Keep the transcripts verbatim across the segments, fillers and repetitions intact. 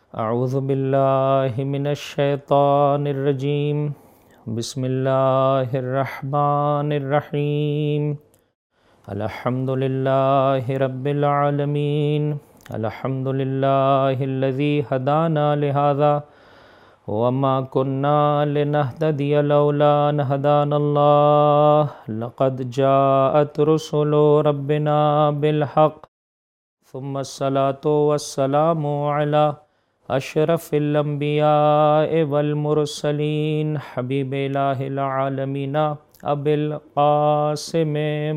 اعوذ باللہ من الشیطان الرجیم بسم اللہ الرحمن الرحیم الحمد للہ رب العالمین الحمد للہ الذی ہدانا لہذا وما كنا لنهتدي لولا ان هدانا الله لقد جاءت رسل ربنا بالحق ثم الصلاة والسلام على اشرف الانبیاء والمرسلین حبیب الہ العالمین ابی القاسم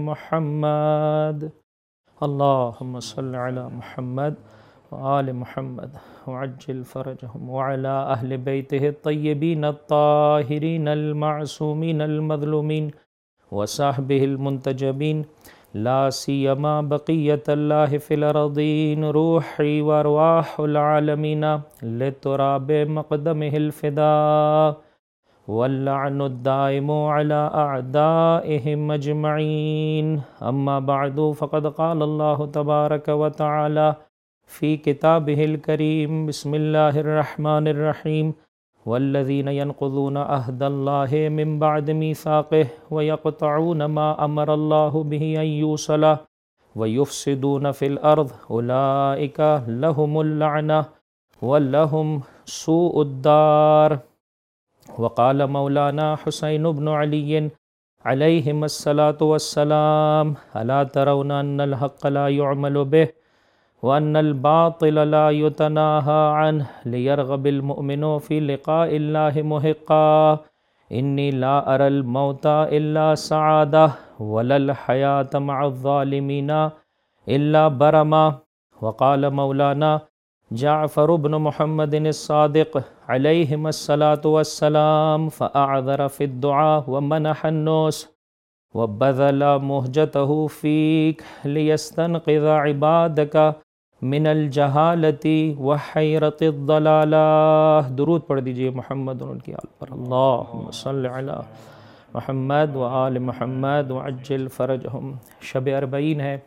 محمد اللہم صل علی محمد وآل محمد وعجل فرجهم وعلى اہل بیتہ الطیبین الطاہرین المعصومین المظلومین وصحبہ المنتجبین لا سیما بقیت اللہ فی الارضین روحی وارواح العالمین لتراب مقدمہ الفداء واللعن الدائم علی اعدائهم اجمعین اما بعد فقد قال اللہ تبارک وتعالی فی کتابہ الکریم بسم اللہ الرحمن الرحیم والذین ينقضون عہد اللہ من بعد میثاقہ ویقطعون ما امر اللہ بہ ان یوصل ویفسدون فی الارض اولئک لہم اللعنہ ولہم سوء الدار وقال مولانا حسین بن علی علیہم الصلاة والسلام الا ترون ان الحق لا يعمل به وأن الباطل لا يتناهى عنه ليرغب المؤمن في لقاء الله محقا إني لا أرى الموت إلا سعادة ولا الحياة مع الظالمين إلا برما وقال مولانا جعفر بن محمد الصادق عليهم الصلاة والسلام فأعذر في الدعاء ومنح النوس وبذل مهجته فيك ليستنقذ عبادك من الجہالتی وحیرت الضلالہ۔ درود پڑھ دیجئے محمد ان کی آل پر، اللہم صل علی محمد وآل محمد وعجل فرجہم۔ شب اربعین ہے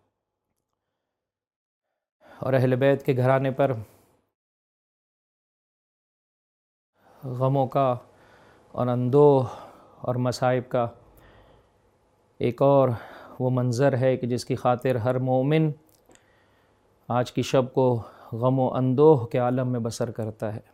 اور اہل بیت کے گھرانے پر غموں کا اور اندوہ اور مصائب کا ایک اور وہ منظر ہے کہ جس کی خاطر ہر مومن آج کی شب کو غم و اندوہ کے عالم میں بسر کرتا ہے،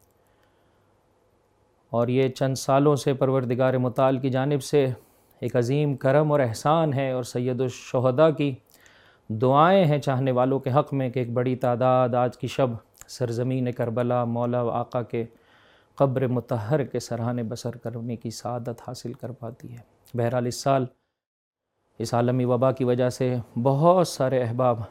اور یہ چند سالوں سے پروردگار متعال کی جانب سے ایک عظیم کرم اور احسان ہے، اور سید الشہداء کی دعائیں ہیں چاہنے والوں کے حق میں کہ ایک بڑی تعداد آج کی شب سرزمین کربلا مولا و آقا کے قبر مطہر کے سرحانے بسر کرنے کی سعادت حاصل کر پاتی ہے۔ بہرحال اس سال اس عالمی وبا کی وجہ سے بہت سارے احباب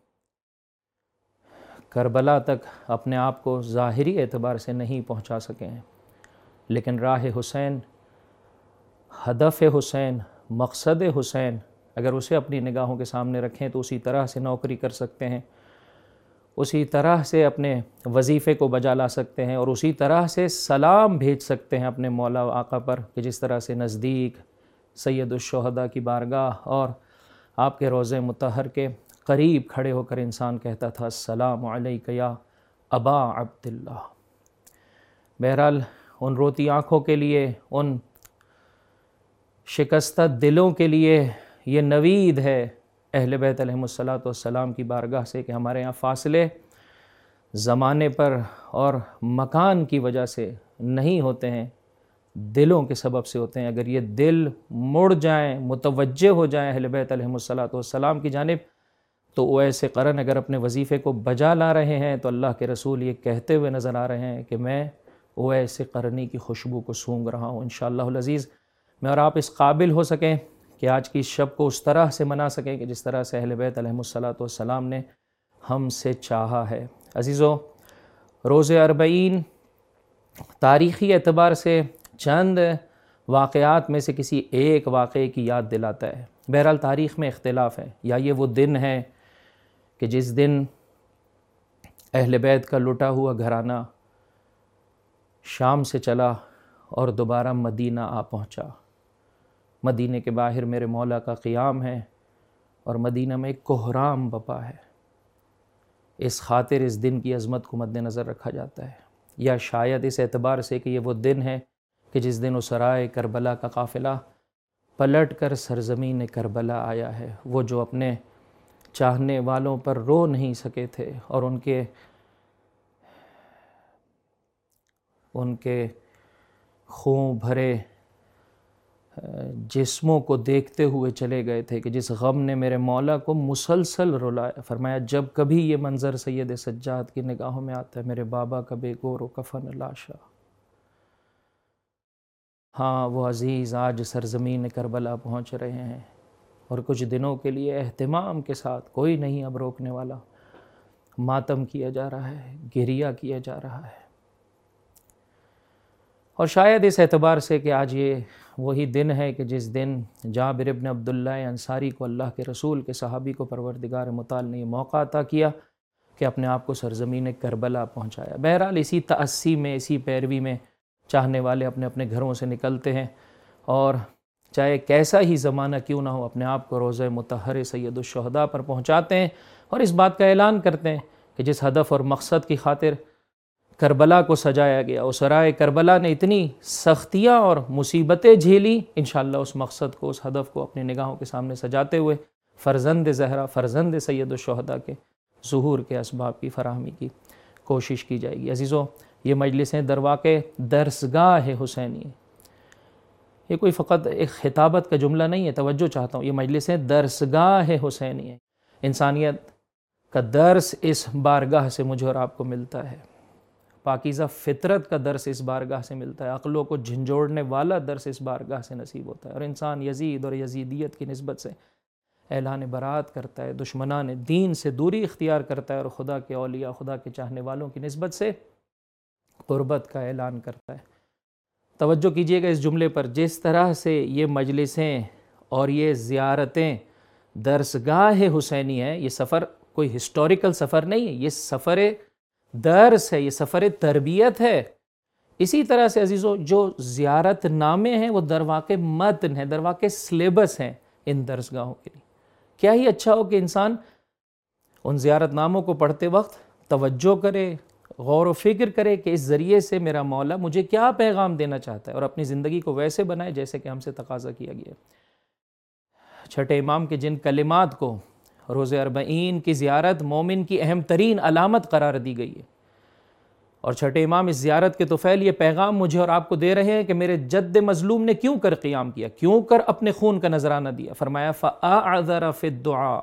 کربلا تک اپنے آپ کو ظاہری اعتبار سے نہیں پہنچا سکے ہیں، لیکن راہ حسین، ہدف حسین، مقصد حسین اگر اسے اپنی نگاہوں کے سامنے رکھیں تو اسی طرح سے نوکری کر سکتے ہیں، اسی طرح سے اپنے وظیفے کو بجا لا سکتے ہیں، اور اسی طرح سے سلام بھیج سکتے ہیں اپنے مولا و آقا پر کہ جس طرح سے نزدیک سید الشہداء کی بارگاہ اور آپ کے روضہ مطہر کے قریب کھڑے ہو کر انسان کہتا تھا السلام علیک یا ابا عبداللہ۔ بہرحال ان روتی آنکھوں کے لیے، ان شکستہ دلوں کے لیے یہ نوید ہے اہل بیت علیہم الصلاۃ والسلام کی بارگاہ سے کہ ہمارے یہاں فاصلے زمانے پر اور مکان کی وجہ سے نہیں ہوتے ہیں، دلوں کے سبب سے ہوتے ہیں۔ اگر یہ دل مڑ جائیں، متوجہ ہو جائیں اہل بیت علیہم الصلاۃ والسلام کی جانب، تو اویس قرن اگر اپنے وظیفے کو بجا لا رہے ہیں تو اللہ کے رسول یہ کہتے ہوئے نظر آ رہے ہیں کہ میں اویس قرنی کی خوشبو کو سونگھ رہا ہوں۔ انشاءاللہ العزیز میں اور آپ اس قابل ہو سکیں کہ آج کی اس شب کو اس طرح سے منا سکیں کہ جس طرح سے اہل بیت علیہم الصلاۃ والسلام نے ہم سے چاہا ہے۔ عزیزو، روز اربعین تاریخی اعتبار سے چند واقعات میں سے کسی ایک واقعے کی یاد دلاتا ہے۔ بہرحال تاریخ میں اختلاف ہے، یا یہ وہ دن ہے کہ جس دن اہل بیت کا لٹا ہوا گھرانہ شام سے چلا اور دوبارہ مدینہ آ پہنچا۔ مدینہ کے باہر میرے مولا کا قیام ہے اور مدینہ میں ایک کہرام بپا ہے، اس خاطر اس دن کی عظمت کو مد نظر رکھا جاتا ہے، یا شاید اس اعتبار سے کہ یہ وہ دن ہے کہ جس دن اسرائے کربلا کا قافلہ پلٹ کر سرزمین کربلا آیا ہے، وہ جو اپنے چاہنے والوں پر رو نہیں سکے تھے اور ان کے ان کے خون بھرے جسموں کو دیکھتے ہوئے چلے گئے تھے کہ جس غم نے میرے مولا کو مسلسل رلایا۔ فرمایا جب کبھی یہ منظر سید سجاد کی نگاہوں میں آتا ہے، میرے بابا کا بے گور و کفن لاشا، ہاں وہ عزیز آج سرزمین کربلا پہنچ رہے ہیں، اور کچھ دنوں کے لیے اہتمام کے ساتھ، کوئی نہیں اب روکنے والا، ماتم کیا جا رہا ہے، گریہ کیا جا رہا ہے۔ اور شاید اس اعتبار سے کہ آج یہ وہی دن ہے کہ جس دن جابر ابن عبداللہ انصاری کو اللہ کے رسول کے صحابی کو پروردگار متعال نے یہ موقع عطا کیا کہ اپنے آپ کو سرزمین کربلا پہنچایا۔ بہرحال اسی تأسی میں، اسی پیروی میں چاہنے والے اپنے اپنے گھروں سے نکلتے ہیں، اور چاہے کیسا ہی زمانہ کیوں نہ ہو اپنے آپ کو روضہ مطہر سید الشہداء پر پہنچاتے ہیں، اور اس بات کا اعلان کرتے ہیں کہ جس ہدف اور مقصد کی خاطر کربلا کو سجایا گیا، اسرائے کربلا نے اتنی سختیاں اور مصیبتیں جھیلی، انشاءاللہ اس مقصد کو، اس ہدف کو اپنی نگاہوں کے سامنے سجاتے ہوئے فرزند زہرا، فرزند سید الشہداء کے ظہور کے اسباب کی فراہمی کی کوشش کی جائے گی۔ عزیزو، یہ مجلسیں در واقع درسگاہ حسینی ہے، یہ کوئی فقط ایک خطابت کا جملہ نہیں ہے، توجہ چاہتا ہوں، یہ مجلسیں درسگاہ حسینی ہے۔ انسانیت کا درس اس بارگاہ سے مجھے اور آپ کو ملتا ہے، پاکیزہ فطرت کا درس اس بارگاہ سے ملتا ہے، عقلوں کو جھنجھوڑنے والا درس اس بارگاہ سے نصیب ہوتا ہے، اور انسان یزید اور یزیدیت کی نسبت سے اعلان برات کرتا ہے، دشمنان دین سے دوری اختیار کرتا ہے، اور خدا کے اولیاء، خدا کے چاہنے والوں کی نسبت سے قربت کا اعلان کرتا ہے۔ توجہ کیجئے گا اس جملے پر، جس طرح سے یہ مجلسیں اور یہ زیارتیں درسگاہ حسینی ہیں، یہ سفر کوئی ہسٹوریکل سفر نہیں ہے، یہ سفر درس ہے، یہ سفر تربیت ہے۔ اسی طرح سے عزیزو جو زیارت نامے ہیں وہ در واقع متن ہیں، در واقع سلیبس ہیں ان درسگاہوں کے لیے۔ کیا ہی اچھا ہو کہ انسان ان زیارت ناموں کو پڑھتے وقت توجہ کرے، غور و فکر کرے کہ اس ذریعے سے میرا مولا مجھے کیا پیغام دینا چاہتا ہے، اور اپنی زندگی کو ویسے بنائے جیسے کہ ہم سے تقاضا کیا گیا ہے۔ چھٹے امام کے جن کلمات کو روز اربعین کی زیارت مومن کی اہم ترین علامت قرار دی گئی ہے، اور چھٹے امام اس زیارت کے طفیل یہ پیغام مجھے اور آپ کو دے رہے ہیں کہ میرے جد مظلوم نے کیوں کر قیام کیا، کیوں کر اپنے خون کا نذرانہ دیا۔ فرمایا فَأَعْذَرَ فِي الدُّعَاء،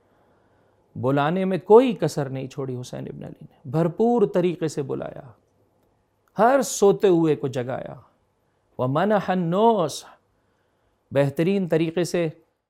بلانے میں کوئی کسر نہیں چھوڑی حسین ابن علی نے، بھرپور طریقے سے بلایا، ہر سوتے ہوئے کو جگایا، وَمَنَحَ النُّوسَ، بہترین طریقے سے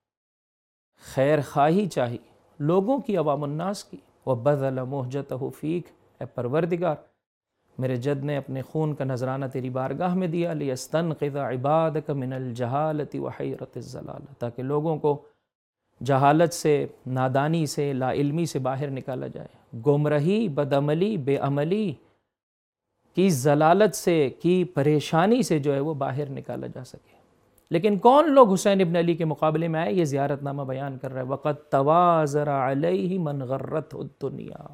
خیر خواہی چاہی لوگوں کی، عوام الناس کی، وَبَذَلَ مُحْجَتَهُ فِيكَ، اے پروردگار میرے جد نے اپنے خون کا نذرانہ تیری بارگاہ میں دیا، لِيَسْتَنْقِذَ عِبَادَكَ مِنَ الْجَهَالَةِ وَحَيْرَةِ الضَّلَالَةِ، تاکہ لوگوں کو جہالت سے، نادانی سے، لا علمی سے باہر نکالا جائے، گمراہی، بدعملی، بے عملی کی ضلالت سے، کی پریشانی سے جو ہے وہ باہر نکالا جا سکے۔ لیکن کون لوگ حسین ابن علی کے مقابلے میں آئے؟ یہ زیارت نامہ بیان کر رہا ہے، وَقَدْ تَوَازَرَ عَلَيْهِ مَنْ غَرَّتْهُ الدُّنْيَا،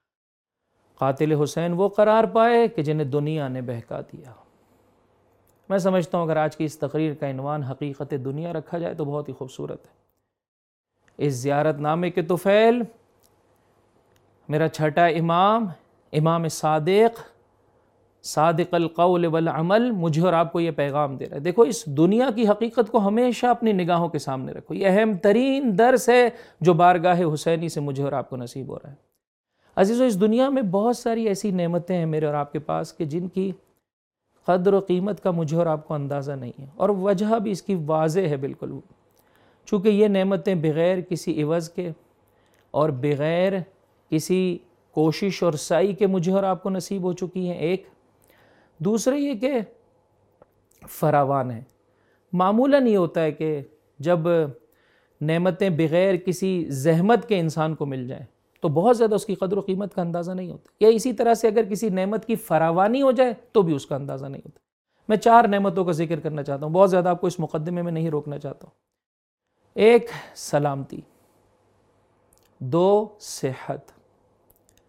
قاتل حسین وہ قرار پائے کہ جنہیں دنیا نے بہکا دیا۔ میں سمجھتا ہوں اگر آج کی اس تقریر کا عنوان حقیقت دنیا رکھا جائے تو بہت ہی خوبصورت ہے۔ اس زیارت نامے کے طفیل میرا چھٹا امام، امام صادق، صادق القول والعمل، مجھے اور آپ کو یہ پیغام دے رہا ہے، دیکھو اس دنیا کی حقیقت کو ہمیشہ اپنی نگاہوں کے سامنے رکھو، یہ اہم ترین درس ہے جو بارگاہ حسینی سے مجھے اور آپ کو نصیب ہو رہا ہے۔ عزیزو، اس دنیا میں بہت ساری ایسی نعمتیں ہیں میرے اور آپ کے پاس کہ جن کی قدر و قیمت کا مجھے اور آپ کو اندازہ نہیں ہے، اور وجہ بھی اس کی واضح ہے بالکل، چونکہ یہ نعمتیں بغیر کسی عوض کے اور بغیر کسی کوشش اور سعی کے مجھے اور آپ کو نصیب ہو چکی ہیں۔ ایک دوسرے یہ کہ فراوان ہے۔ معمولاً یہ ہوتا ہے کہ جب نعمتیں بغیر کسی زحمت کے انسان کو مل جائیں تو بہت زیادہ اس کی قدر و قیمت کا اندازہ نہیں ہوتا، یا اسی طرح سے اگر کسی نعمت کی فراوانی ہو جائے تو بھی اس کا اندازہ نہیں ہوتا۔ میں چار نعمتوں کا ذکر کرنا چاہتا ہوں، بہت زیادہ آپ کو اس مقدمے میں نہیں روکنا چاہتا ہوں۔ ایک، سلامتی، دو، صحت،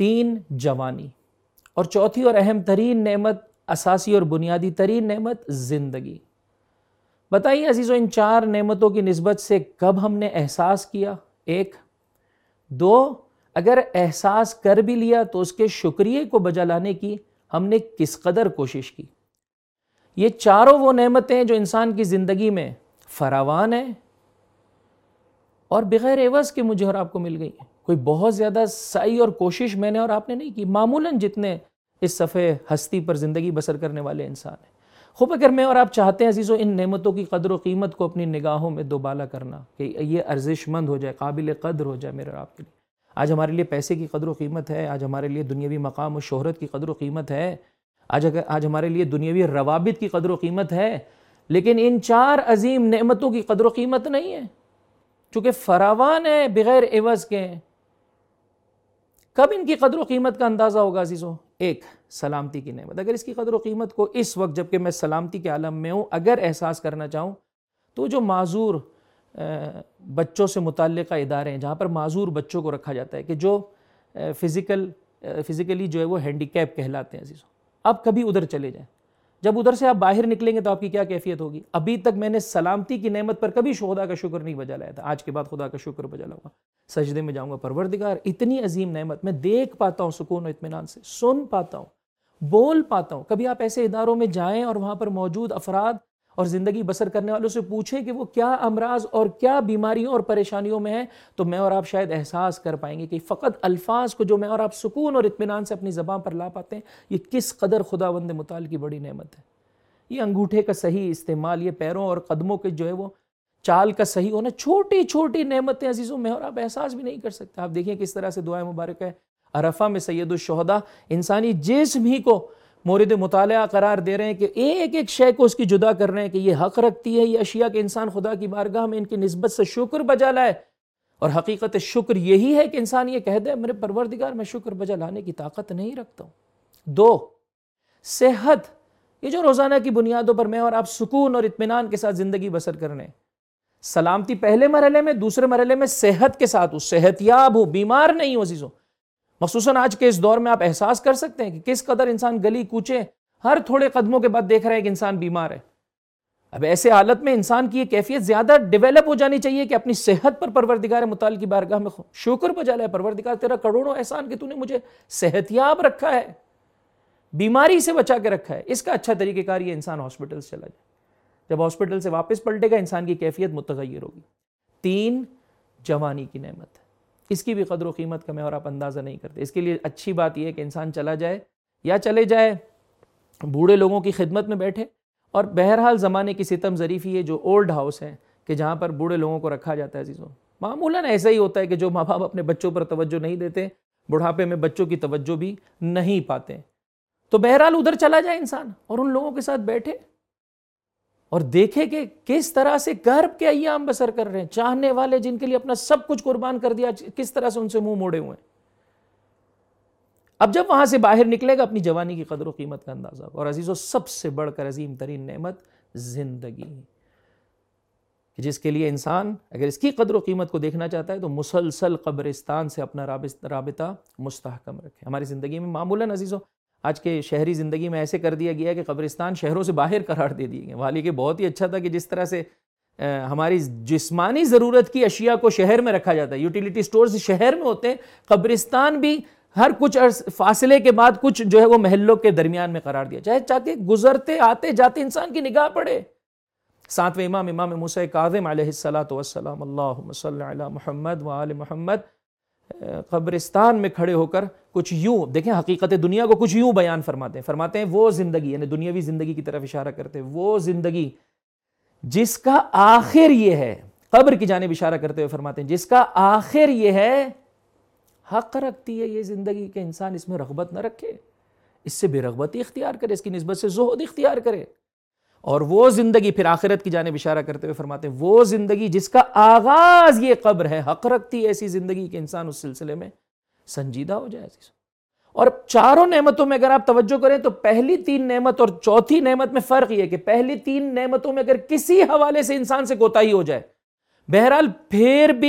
تین جوانی، اور چوتھی اور اہم ترین نعمت، اساسی اور بنیادی ترین نعمت زندگی۔ بتائیے عزیزو، ان چار نعمتوں کی نسبت سے کب ہم نے احساس کیا؟ ایک، دو، اگر احساس کر بھی لیا تو اس کے شکریہ کو بجا لانے کی ہم نے کس قدر کوشش کی؟ یہ چاروں وہ نعمتیں ہیں جو انسان کی زندگی میں فراوان ہیں اور بغیر عوض کے مجھے اور آپ کو مل گئی ہیں۔ کوئی بہت زیادہ سعی اور کوشش میں نے اور آپ نے نہیں کی، معمولاً جتنے اس صفحے ہستی پر زندگی بسر کرنے والے انسان ہیں۔ خوب اگر میں اور آپ چاہتے ہیں عزیزو ان نعمتوں کی قدر و قیمت کو اپنی نگاہوں میں دوبالا کرنا، کہ یہ ارزش مند ہو جائے، قابل قدر ہو جائے میرے اور آپ کے لیے۔ آج ہمارے لیے پیسے کی قدر و قیمت ہے، آج ہمارے لیے دنیاوی مقام و شہرت کی قدر و قیمت ہے، آج اگر آج ہمارے لیے دنیاوی روابط کی قدر و قیمت ہے، لیکن ان چار عظیم نعمتوں کی قدر و قیمت نہیں ہے، چونکہ فراوان ہے، بغیر عوض کے۔ کب ان کی قدر و قیمت کا اندازہ ہوگا عزیزو؟ ایک، سلامتی کی نعمت۔ اگر اس کی قدر و قیمت کو اس وقت جب کہ میں سلامتی کے عالم میں ہوں اگر احساس کرنا چاہوں تو جو معذور بچوں سے متعلقہ ادارے ہیں جہاں پر معذور بچوں کو رکھا جاتا ہے، کہ جو فزیکل فزیکلی جو ہے وہ ہینڈی کیپ کہلاتے ہیں عزیزو، اب کبھی ادھر چلے جائیں، جب ادھر سے آپ باہر نکلیں گے تو آپ کی کیا کیفیت ہوگی؟ ابھی تک میں نے سلامتی کی نعمت پر کبھی خدا کا شکر نہیں بجا لایا تھا، آج کے بعد خدا کا شکر بجا لاؤں گا، سجدے میں جاؤں گا، پروردگار اتنی عظیم نعمت، میں دیکھ پاتا ہوں سکون و اطمینان سے، سن پاتا ہوں، بول پاتا ہوں۔ کبھی آپ ایسے اداروں میں جائیں اور وہاں پر موجود افراد اور زندگی بسر کرنے والوں سے پوچھیں کہ وہ کیا امراض اور کیا بیماریوں اور پریشانیوں میں ہیں، تو میں اور آپ شاید احساس کر پائیں گے کہ فقط الفاظ کو جو میں اور آپ سکون اور اطمینان سے اپنی زبان پر لا پاتے ہیں، یہ کس قدر خداوند متعال کی بڑی نعمت ہے۔ یہ انگوٹھے کا صحیح استعمال، یہ پیروں اور قدموں کے جو ہے وہ چال کا صحیح ہونا، چھوٹی چھوٹی نعمتیں عزیزوں میں اور آپ احساس بھی نہیں کر سکتے۔ آپ دیکھیں کس طرح سے دعائیں مبارک ہے عرفہ میں سید الشہداء انسانی جسم ہی کو مورد مطالعہ قرار دے رہے ہیں، کہ ایک ایک شے کو اس کی جدا کر رہے ہیں کہ یہ حق رکھتی ہے یہ اشیاء کے انسان خدا کی بارگاہ میں ان کی نسبت سے شکر بجا لائے۔ اور حقیقت شکر یہی ہے کہ انسان یہ کہہ دے میرے پروردگار میں شکر بجا لانے کی طاقت نہیں رکھتا ہوں۔ دو، صحت، یہ جو روزانہ کی بنیادوں پر میں اور آپ سکون اور اطمینان کے ساتھ زندگی بسر کرنے، سلامتی پہلے مرحلے میں، دوسرے مرحلے میں صحت کے ساتھ ہوں، صحت یاب ہوں، بیمار نہیں ہوں عزیزوں۔ مخصوصاً آج کے اس دور میں آپ احساس کر سکتے ہیں کہ کس قدر انسان گلی کوچے ہر تھوڑے قدموں کے بعد دیکھ رہے ہیں کہ انسان بیمار ہے۔ اب ایسے حالت میں انسان کی یہ کیفیت زیادہ ڈیولپ ہو جانی چاہیے کہ اپنی صحت پر پروردگار متعال کی بارگاہ میں شکر بجا لائے، پروردگار تیرا کروڑوں احسان کہ تو نے مجھے صحت یاب رکھا ہے، بیماری سے بچا کے رکھا ہے۔ اس کا اچھا طریقہ کار یہ انسان ہاسپٹل سے چلا جائے، جب ہاسپٹل سے واپس پلٹے گا انسان کی کیفیت متغیر ہوگی۔ تین، جوانی کی نعمت، اس کی بھی قدر و قیمت کا میں اور آپ اندازہ نہیں کرتے۔ اس کے لیے اچھی بات یہ ہے کہ انسان چلا جائے یا چلے جائے بوڑھے لوگوں کی خدمت میں بیٹھے، اور بہرحال زمانے کی ستم ظریفی ہے جو اولڈ ہاؤس ہیں کہ جہاں پر بوڑھے لوگوں کو رکھا جاتا ہے عزیزوں، معمولاً ایسا ہی ہوتا ہے کہ جو ماں باپ اپنے بچوں پر توجہ نہیں دیتے بڑھاپے میں بچوں کی توجہ بھی نہیں پاتے، تو بہرحال ادھر چلا جائے انسان اور ان لوگوں کے ساتھ بیٹھے اور دیکھے کہ کس طرح سے کرب کے ایام بسر کر رہے ہیں، چاہنے والے جن کے لیے اپنا سب کچھ قربان کر دیا کس طرح سے ان سے منہ موڑے ہوئے ہیں۔ اب جب وہاں سے باہر نکلے گا اپنی جوانی کی قدر و قیمت کا اندازہ ہوگا۔ اور عزیزو، سب سے بڑھ کر عظیم ترین نعمت زندگی، جس کے لیے انسان اگر اس کی قدر و قیمت کو دیکھنا چاہتا ہے تو مسلسل قبرستان سے اپنا رابطہ مستحکم رکھے۔ ہماری زندگی میں معمولاً عزیزو آج کے شہری زندگی میں ایسے کر دیا گیا ہے کہ قبرستان شہروں سے باہر قرار دے دیے گئے۔ حالانکہ بہت ہی اچھا تھا کہ جس طرح سے ہماری جسمانی ضرورت کی اشیاء کو شہر میں رکھا جاتا ہے، یوٹیلیٹی سٹورز شہر میں ہوتے ہیں، قبرستان بھی ہر کچھ فاصلے کے بعد کچھ جو ہے وہ محلوں کے درمیان میں قرار دیا چاہے تاکہ گزرتے آتے جاتے انسان کی نگاہ پڑے۔ ساتویں امام امام موسیٰ کاظم علیہ الصلاۃ والسلام، اللہم صلی علی محمد و آل محمد، قبرستان میں کھڑے ہو کر کچھ یوں دیکھیں، حقیقت دنیا کو کچھ یوں بیان فرماتے ہیں فرماتے ہیں وہ زندگی، یعنی دنیاوی زندگی کی طرف اشارہ کرتے ہیں، وہ زندگی جس کا آخر یہ ہے، قبر کی جانب اشارہ کرتے ہوئے فرماتے ہیں جس کا آخر یہ ہے، حق رکھتی ہے یہ زندگی کہ انسان اس میں رغبت نہ رکھے، اس سے بے رغبتی اختیار کرے، اس کی نسبت سے زہد اختیار کرے۔ اور وہ زندگی پھر آخرت کی جانب اشارہ کرتے ہوئے فرماتے ہیں وہ زندگی جس کا آغاز یہ قبر ہے، حق رکھتی ہے ایسی زندگی کہ انسان اس سلسلے میں سنجیدہ ہو جائے۔ اور چاروں نعمتوں میں اگر آپ توجہ کریں تو پہلی تین نعمت اور چوتھی نعمت میں فرق یہ ہے کہ پہلی تین نعمتوں میں اگر کسی حوالے سے انسان سے کوتاہی ہو جائے، بہرحال پھر بھی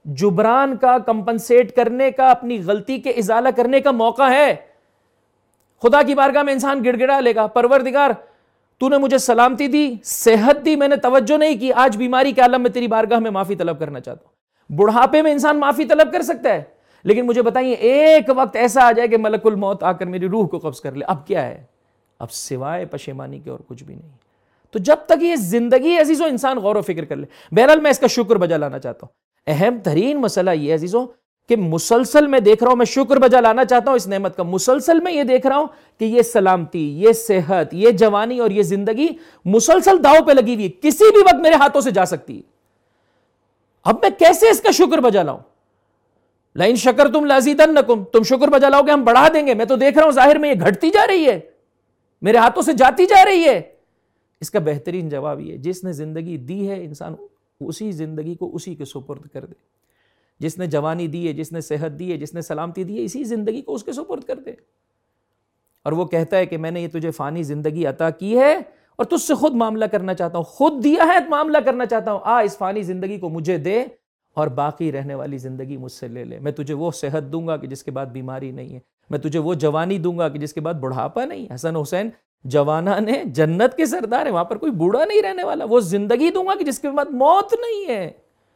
جبران کا، کمپنسیٹ کرنے کا، اپنی غلطی کے ازالہ کرنے کا موقع ہے. خدا کی بارگاہ میں انسان گڑ گڑا لے گا، پروردگار تو نے مجھے سلامتی دی، صحت دی، میں نے توجہ نہیں کی، آج بیماری کے عالم میں تیری بارگاہ میں معافی طلب کرنا چاہتا ہوں. بڑھاپے میں انسان معافی طلب کر سکتا ہے، لیکن مجھے بتائیے ایک وقت ایسا آ جائے کہ ملک الموت آ کر میری روح کو قبض کر لے، اب کیا ہے؟ اب سوائے پشیمانی کے اور کچھ بھی نہیں. تو جب تک یہ زندگی عزیزوں انسان غور و فکر کر لے. بہرحال میں اس کا شکر بجا لانا چاہتا ہوں. اہم ترین مسئلہ یہ عزیزوں کہ مسلسل میں دیکھ رہا ہوں، میں شکر بجا لانا چاہتا ہوں اس نعمت کا، مسلسل میں یہ دیکھ رہا ہوں کہ یہ سلامتی، یہ صحت، یہ جوانی اور یہ زندگی مسلسل داؤ پہ لگی ہوئی، کسی بھی وقت میرے ہاتھوں سے جا سکتی ہے. اب میں کیسے اس کا شکر بجا لاؤں؟ لئن شکرتم لازیدنکم، تم شکر بجا لاؤ کہ ہم بڑھا دیں گے. میں تو دیکھ رہا ہوں ظاہر میں یہ گھٹتی جا رہی ہے، میرے ہاتھوں سے جاتی جا رہی ہے. اس کا بہترین جواب یہ، جس نے زندگی دی ہے انسان اسی زندگی کو اسی کے سپرد کر دے. جس نے جوانی دی ہے، جس نے صحت دی ہے، جس نے سلامتی دی ہے، اسی زندگی کو اس کے سپرد کر دے. اور وہ کہتا ہے کہ میں نے یہ تجھے فانی زندگی عطا کی ہے اور تجھ سے خود معاملہ کرنا چاہتا ہوں، خود دیا ہے معاملہ کرنا چاہتا ہوں. آ اس فانی زندگی کو مجھے دے اور باقی رہنے والی زندگی مجھ سے لے لے. میں تجھے وہ صحت دوں گا کہ جس کے بعد بیماری نہیں ہے، میں تجھے وہ جوانی دوں گا کہ جس کے بعد بڑھاپا نہیں. حسن حسین جوانا نے جنت کے سردار ہیں، وہاں پر کوئی بوڑھا نہیں رہنے والا. وہ زندگی دوں گا کہ جس کے بعد موت نہیں ہے.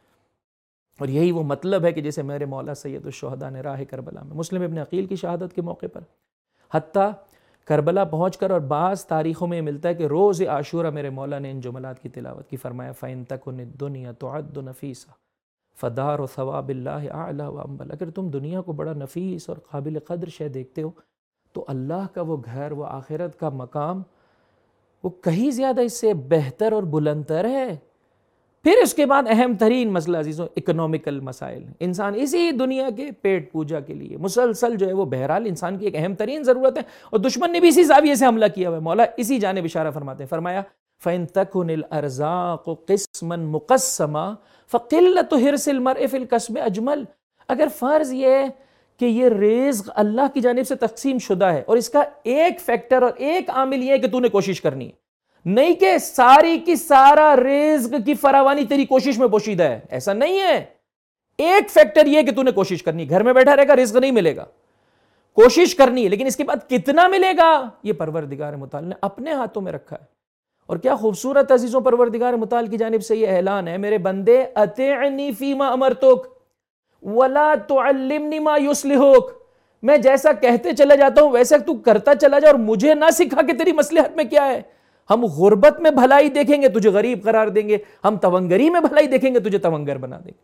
اور یہی وہ مطلب ہے کہ جیسے میرے مولا سید الشہداء نے راہ کربلا میں، مسلم ابن عقیل کی شہادت کے موقع پر حتیٰ کربلا پہنچ کر، اور بعض تاریخوں میں یہ ملتا ہے کہ روز عاشورہ میرے مولا نے ان جملات کی تلاوت کی. فرمایا فَإِن تَكُنِ الدُّنْيَا تُعَدُّ نَفِيسًا فَدَارُ ثَوَابِ اللَّهِ أَعْلَى وَأَنبَلَ. اگر تم دنیا کو بڑا نفیس اور قابل قدر شے دیکھتے ہو تو اللہ کا وہ گھر، وہ آخرت کا مقام، وہ کہیں زیادہ اس سے بہتر اور بلندتر ہے. پھر اس کے بعد اہم ترین مسئلہ عزیزوں اکنومیکل مسائل. انسان اسی دنیا کے پیٹ پوجا کے لیے مسلسل جو ہے وہ بہرحال انسان کی ایک اہم ترین ضرورت ہے، اور دشمن نے بھی اسی زاویے سے حملہ کیا ہوا ہے. مولا اسی جانب اشارہ فرماتے ہیں. فرمایا فَإِن تَكُنِ الْأَرْزَاقُ قِسْمًا مُقَسَّمًا فَقِلَّةُ حِرْصِ الْمَرْءِ فِي الْكَسْبِ أَجْمَلُ. اگر فرض یہ ہے کہ یہ رزق اللہ کی جانب سے تقسیم شدہ ہے اور اس کا ایک فیکٹر اور ایک عامل یہ ہے کہ تو نے کوشش کرنی ہے، نہیں کہ ساری کی سارا رزق کی فراوانی تیری کوشش میں پوشیدہ ہے، ایسا نہیں ہے. ایک فیکٹر یہ کہ تو نے کوشش کرنی ہے. گھر میں بیٹھا رہے گا رزق نہیں ملے گا، کوشش کرنی ہے، لیکن اس کے بعد کتنا ملے گا یہ پروردگار متعال نے اپنے ہاتھوں میں رکھا ہے. اور کیا خوبصورت عزیزوں پروردگار متعال کی جانب سے یہ اعلان ہے، میرے بندے اطیعنی فیما امرتک ولا تعلمنی ما یصلحک. میں جیسا کہتے چلا جاتا ہوں ویسا تو کرتا چلا جا، اور مجھے نہ سکھا کہ تیری مصلحت میں کیا ہے. ہم غربت میں بھلائی دیکھیں گے تجھے غریب قرار دیں گے، ہم تونگری میں بھلائی دیکھیں گے تجھے تونگر بنا دیں گے،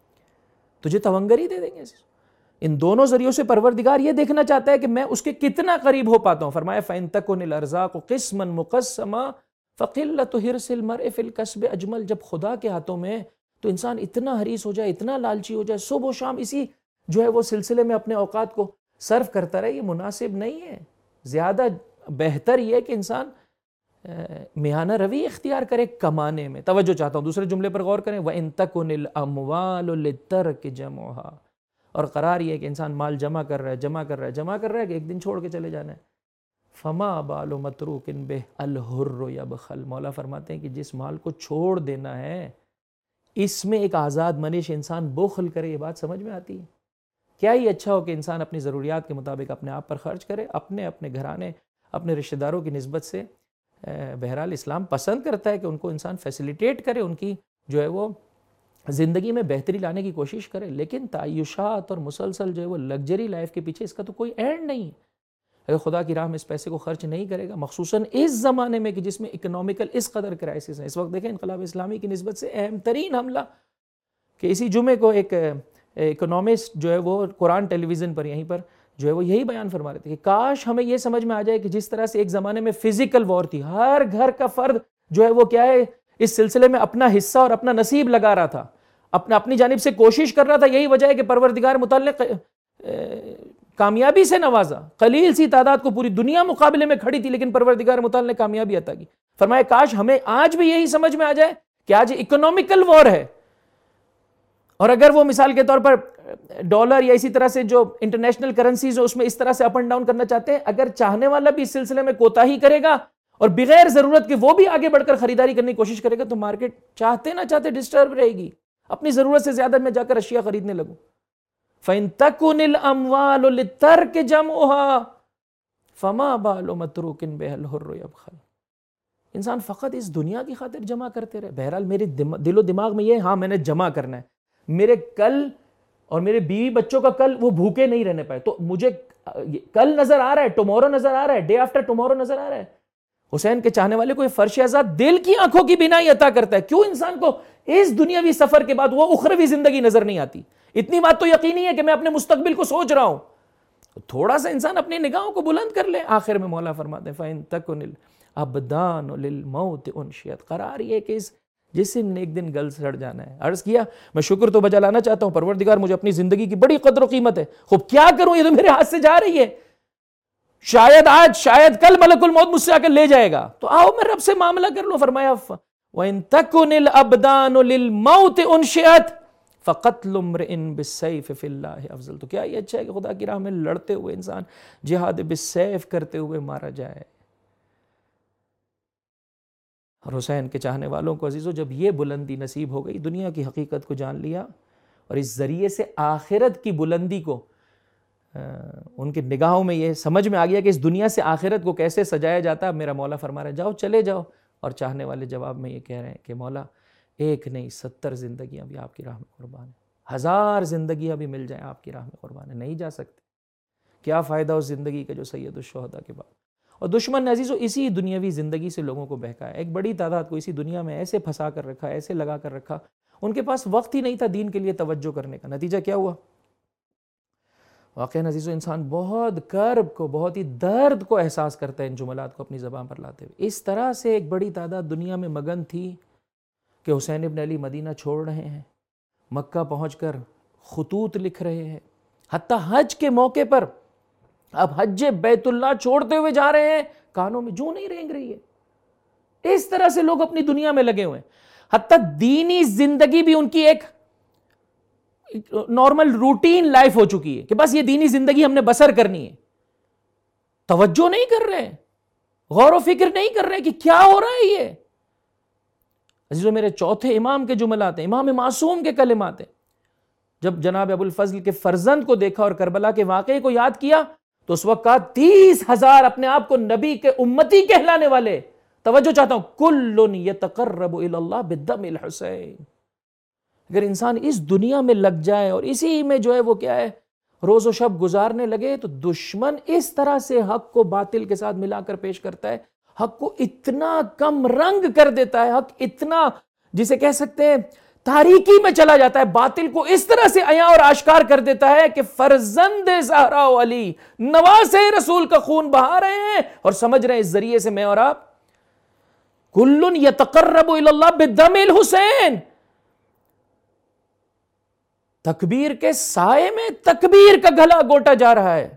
تجھے تونگری دے دیں گے. ان دونوں ذریعوں سے پروردگار یہ دیکھنا چاہتا ہے کہ میں اس کے کتنا قریب ہو پاتا ہوں. فرمایا فَإِن تَكُنِ الْأَرْزَاقُ قِسْمًا مُقَسَّمًا فَقِلَّةُ حِرْصِ الْمَرْءِ فِي الْكَسْبِ أَجْمَلُ. جب خدا کے ہاتھوں میں تو انسان اتنا حریص ہو جائے، اتنا لالچی ہو جائے، صبح و شام اسی جو ہے وہ سلسلے میں اپنے اوقات کو صرف کرتا رہے، یہ مناسب نہیں ہے. زیادہ بہتر یہ کہ انسان میانہ روی اختیار کرے کمانے میں. توجہ چاہتا ہوں دوسرے جملے پر غور کریں، وَإِن تَكُنِ الْأَمْوَالُ لِلتَّرْكِ جَمْعُهَا. اور قرار یہ ہے کہ انسان مال جمع کر رہا ہے جمع کر رہا ہے جمع کر رہا ہے کہ ایک دن چھوڑ کے چلے جانا ہے. فَمَا بَالُ مَتْرُوكٍ بِهِ الْحُرُّ يَبْخَلُ. مولا فرماتے ہیں کہ جس مال کو چھوڑ دینا ہے اس میں ایک آزاد منش انسان بخل کرے. یہ بات سمجھ میں آتی ہے؟ کیا ہی اچھا ہو کہ انسان اپنی ضروریات کے مطابق اپنے آپ پر خرچ کرے، اپنے اپنے گھرانے اپنے رشتہ داروں کی نسبت سے. بہرحال اسلام پسند کرتا ہے کہ ان کو انسان فیسیلیٹیٹ کرے، ان کی جو ہے وہ زندگی میں بہتری لانے کی کوشش کرے، لیکن تعیشات اور مسلسل جو ہے وہ لگژری لائف کے پیچھے اس کا تو کوئی اینڈ نہیں. اگر خدا کی راہ میں اس پیسے کو خرچ نہیں کرے گا، مخصوصاً اس زمانے میں کہ جس میں اکنومیکل اس قدر کرائسس ہے. اس وقت دیکھیں انقلاب اسلامی کی نسبت سے اہم ترین حملہ کہ اسی جمعے کو ایک اکنومسٹ جو ہے وہ قرآن ٹیلی ویژن پر یہیں پر جو ہے وہ یہی بیان فرما رہے تھے کہ کاش ہمیں یہ سمجھ میں آ جائے کہ جس طرح سے ایک زمانے میں فزیکل وار تھی، ہر گھر کا فرد جو ہے وہ کیا ہے اس سلسلے میں اپنا حصہ اور اپنا نصیب لگا رہا تھا، اپنا اپنی جانب سے کوشش کر رہا تھا. یہی وجہ ہے کہ پروردگار متعلق کامیابی سے نوازا. قلیل سی تعداد کو پوری دنیا مقابلے میں کھڑی تھی لیکن پروردگار متعال نے کامیابی عطا کی. فرمایا کاش ہمیں آج بھی یہی سمجھ میں آ جائے کہ آج اکنومیکل وار ہے، اور اگر وہ مثال کے طور پر ڈالر یا اسی طرح سے جو انٹرنیشنل کرنسیز اس میں اس طرح سے اپ اینڈ ڈاؤن کرنا چاہتے ہیں، اگر چاہنے والا بھی اس سلسلے میں کوتاہی کرے گا اور بغیر ضرورت کے وہ بھی آگے بڑھ کر خریداری کرنے کی کوشش کرے گا تو مارکیٹ چاہتے نہ چاہتے ڈسٹرب رہے گی. اپنی ضرورت سے زیادہ میں جا کر اشیاء خریدنے لگوں. فَإِن تَكُنِ الْأَمْوَالُ لِلتَّرْكِ جَمْعُهَا فَمَا بَالُ مَتْرُوكٍ بِهَا الْحُرُّ يَبْخَلُ. انسان فقط اس دنیا کی خاطر جمع کرتے رہے. بہرحال میرے دل و دماغ میں یہ ہاں میں نے جمع کرنا ہے, میرے کل اور میرے بیوی بچوں کا کل وہ بھوکے نہیں رہنے پائے, تو مجھے کل نظر آ رہا ہے, ٹمورو نظر آ رہا ہے, ڈے آفٹر ٹمورو نظر آ رہا ہے. حسین کے چاہنے والے کو یہ فرش آزاد دل کی آنکھوں کی بینائی عطا کرتا ہے. کیوں انسان کو اس دنیاوی سفر کے بعد وہ اخروی زندگی نظر نہیں آتی؟ اتنی بات تو یقینی ہے کہ میں اپنے مستقبل کو سوچ رہا ہوں. تھوڑا سا انسان اپنی نگاہوں کو بلند کر لے. آخر میں مولا فرماتے ہیں فَإِن تَكُنِ الْأَبْدَانُ لِلْمَوْتِ أُنْشِئَتْ. قرار یہ کہ اس جسم نے ایک دن گل سڑ جانا ہے. عرض کیا میں شکر تو بجا لانا چاہتا ہوں, پروردگار مجھے اپنی زندگی کی بڑی قدر و قیمت ہے, خوب کیا کروں, یہ تو میرے ہاتھ سے جا رہی ہے, شاید آج شاید کل ملک الموت مجھ سے آ کر لے جائے گا, تو آؤ میں رب سے معاملہ کر لوں. فرمایا وَإِن تَكُنِ الْأَبْدَانُ لِلْمَوْتِ أُنْشِئَتْ فَقَتْلُ امْرِئٍ بِالسَّيْفِ فِي اللَّهِ أَفْضَلُ. تو کیا یہ اچھا ہے کہ خدا کی راہ میں لڑتے ہوئے انسان جہاد بالسیف کرتے ہوئے مارا جائے. اور حسین کے چاہنے والوں کو عزیزو جب یہ بلندی نصیب ہو گئی, دنیا کی حقیقت کو جان لیا اور اس ذریعے سے آخرت کی بلندی کو ان کی نگاہوں میں یہ سمجھ میں آ گیا کہ اس دنیا سے آخرت کو کیسے سجایا جاتا ہے. میرا مولا فرما رہا ہے جاؤ چلے جاؤ, اور چاہنے والے جواب میں یہ کہہ رہے ہیں کہ مولا ایک نہیں ستر زندگیاں بھی آپ کی راہ میں قربان ہیں, ہزار زندگیاں بھی مل جائیں آپ کی راہ میں قربان ہیں, نہیں جا سکتے. کیا فائدہ اس زندگی کا جو سید الشہداء کے بعد. اور دشمن نے عزیزو اسی دنیاوی زندگی سے لوگوں کو بہکایا. ایک بڑی تعداد کو اسی دنیا میں ایسے پھنسا کر رکھا, ایسے لگا کر رکھا, ان کے پاس وقت ہی نہیں تھا دین کے لیے توجہ کرنے کا. نتیجہ کیا ہوا؟ واقعاً عزیزو انسان بہت کرب کو, بہت ہی درد کو احساس کرتا ہے ان جملات کو اپنی زبان پر لاتے ہوئے. اس طرح سے ایک بڑی تعداد دنیا میں مگن تھی کہ حسین ابن علی مدینہ چھوڑ رہے ہیں, مکہ پہنچ کر خطوط لکھ رہے ہیں, حتیٰ حج کے موقع پر اب حج بیت اللہ چھوڑتے ہوئے جا رہے ہیں, کانوں میں جوں نہیں رینگ رہی ہے. اس طرح سے لوگ اپنی دنیا میں لگے ہوئے ہیں. حتیٰ دینی زندگی بھی ان کی ایک نارمل روٹین لائف ہو چکی ہے کہ بس یہ دینی زندگی ہم نے بسر کرنی ہے. توجہ نہیں کر رہے, غور و فکر نہیں کر رہے کہ کیا ہو رہا ہے. یہ عزیزو میرے چوتھے امام کے جملات ہیں, امام معصوم کے کلمات ہیں. جب جناب ابو الفضل کے فرزند کو دیکھا اور کربلا کے واقعے کو یاد کیا تو اس وقت کہا تیس ہزار اپنے آپ کو نبی کے امتی کہلانے والے, توجہ چاہتا ہوں, کل یتقرب الی اللہ بدم الحسین. اگر انسان اس دنیا میں لگ جائے اور اسی میں جو ہے وہ کیا ہے روز و شب گزارنے لگے تو دشمن اس طرح سے حق کو باطل کے ساتھ ملا کر پیش کرتا ہے, حق کو اتنا کم رنگ کر دیتا ہے, حق اتنا جسے کہہ سکتے ہیں تاریکی میں چلا جاتا ہے, باطل کو اس طرح سے عیاں اور آشکار کر دیتا ہے کہ فرزند زہرا و علی نواسے رسول کا خون بہا رہے ہیں اور سمجھ رہے ہیں اس ذریعے سے میں اور آپ کل یتقرب الی اللہ بدم الحسین. تکبیر کے سائے میں تکبیر کا گلا گھونٹا جا رہا ہے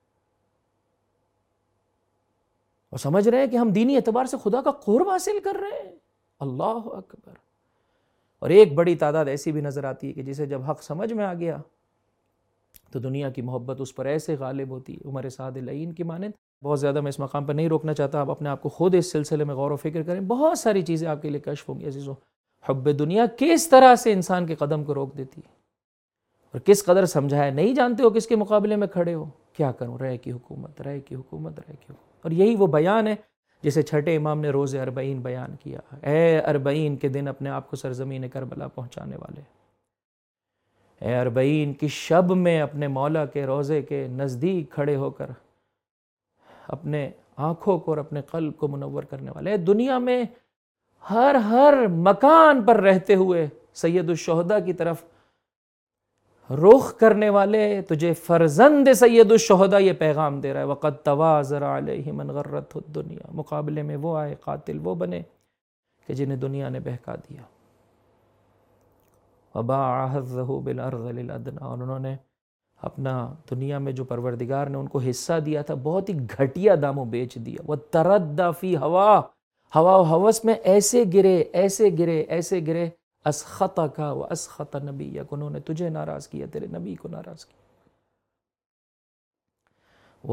اور سمجھ رہے ہیں کہ ہم دینی اعتبار سے خدا کا قرب حاصل کر رہے ہیں. اللہ اکبر. اور ایک بڑی تعداد ایسی بھی نظر آتی ہے کہ جسے جب حق سمجھ میں آ گیا تو دنیا کی محبت اس پر ایسے غالب ہوتی ہے, عمر سعد العین کی مانند. بہت زیادہ میں اس مقام پر نہیں روکنا چاہتا, آپ اپنے آپ کو خود اس سلسلے میں غور و فکر کریں, بہت ساری چیزیں آپ کے لیے کشف ہوں گی عزیزو. حب دنیا کس طرح سے انسان کے قدم کو روک دیتی ہے اور کس قدر سمجھایا, نہیں جانتے ہو کس کے مقابلے میں کھڑے ہو. کیا کروں, رے کی حکومت, رے کی حکومت, رے کی حکومت. اور یہی وہ بیان ہے جسے چھٹے امام نے روز اربعین بیان کیا. اے اربعین کے دن اپنے آپ کو سرزمین کربلا پہنچانے والے, اے اربعین کی شب میں اپنے مولا کے روزے کے نزدیک کھڑے ہو کر اپنے آنکھوں کو اور اپنے قلب کو منور کرنے والے, دنیا میں ہر ہر مکان پر رہتے ہوئے سید الشہداء کی طرف رخ کرنے والے, تجھے فرزند سید الشہداء یہ پیغام دے رہا ہے وَقَدْ تَوَازَرَ عَلَيْهِ مَنْ غَرَّتْهُ الدُّنْيَا. مقابلے میں وہ آئے, قاتل وہ بنے کہ جنہیں دنیا نے بہکا دیا. وَبَاعَ حَظَّهُ بِالْأَرْذَلِ الْأَدْنَىٰ. اور انہوں نے اپنا دنیا میں جو پروردگار نے ان کو حصہ دیا تھا بہت ہی گھٹیا داموں بیچ دیا. وَتَرَدَّ فِي ہوا, ہوا و ہوس میں ایسے گرے ایسے گرے ایسے گرے اسخطک و اسخط نبیک, انہوں نے تجھے ناراض کیا, تیرے نبی کو ناراض کیا.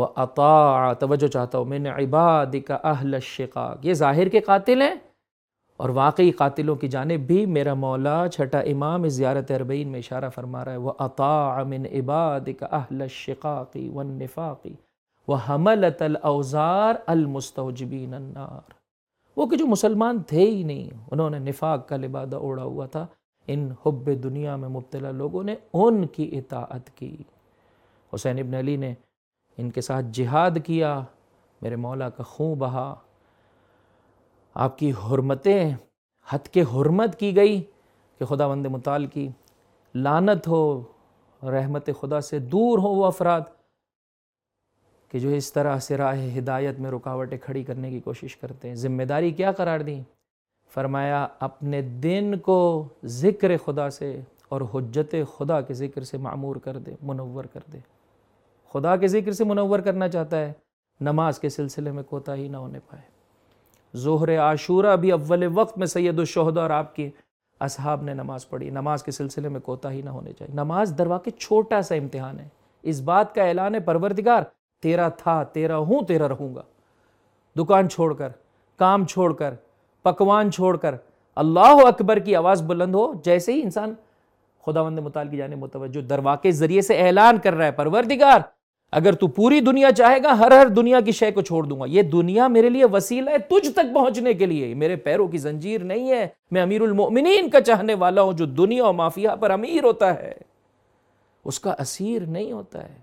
وَأَطَاعَ, توجہ چاہتا ہوں, مِنْ عِبَادِكَ أَهْلَ الشِّقَاقِ. یہ ظاہر کے قاتل ہیں اور واقعی قاتلوں کی جانب بھی میرا مولا چھٹا امام اس زیارت اربعین میں اشارہ فرما رہا ہے، وَأَطَاعَ مِنْ عِبَادِكَ أَهْلَ الشِّقَاقِ وَالنِّفَاقِ وَحَمَلَةَ الْأَوْزَارِ الْمُسْتَوْجِبِينَ النَّارِ۔ وہ کہ جو مسلمان تھے ہی نہیں، انہوں نے نفاق کا لبادہ اوڑھا ہوا تھا، ان حب دنیا میں مبتلا لوگوں نے ان کی اطاعت کی۔ حسین ابن علی نے ان کے ساتھ جہاد کیا، میرے مولا کا خون بہا، آپ کی حرمتیں حد کے حرمت کی گئی کہ خداوند متعال کی لعنت ہو، رحمت خدا سے دور ہو وہ افراد کہ جو اس طرح سے راہ ہدایت میں رکاوٹیں کھڑی کرنے کی کوشش کرتے ہیں۔ ذمہ داری کیا قرار دی؟ فرمایا اپنے دن کو ذکر خدا سے اور حجت خدا کے ذکر سے معمور کر دے، منور کر دے۔ خدا کے ذکر سے منور کرنا چاہتا ہے، نماز کے سلسلے میں کوتاہی نہ ہونے پائے۔ ظہر عاشورہ بھی اول وقت میں سید الشہداء اور آپ کی اصحاب نے نماز پڑھی، نماز کے سلسلے میں کوتاہی نہ ہونے چاہیے۔ نماز درواقع چھوٹا سا امتحان ہے، اس بات کا اعلان ہے پروردگار تیرا تھا، تیرا ہوں، تیرا رہوں گا۔ دکان چھوڑ کر، کام چھوڑ کر، پکوان چھوڑ کر اللہ اکبر کی آواز بلند ہو، جیسے ہی انسان خداوند متعال کی جانب متوجہ درواقع ذریعے سے اعلان کر رہا ہے، پروردگار اگر تو پوری دنیا چاہے گا ہر ہر دنیا کی شے کو چھوڑ دوں گا، یہ دنیا میرے لیے وسیلہ ہے تجھ تک پہنچنے کے لیے، میرے پیروں کی زنجیر نہیں ہے، میں امیر المؤمنین کا چاہنے والا ہوں جو دنیا و مافیہ پر امیر ہوتا ہے اس کا اسیر نہیں ہوتا ہے۔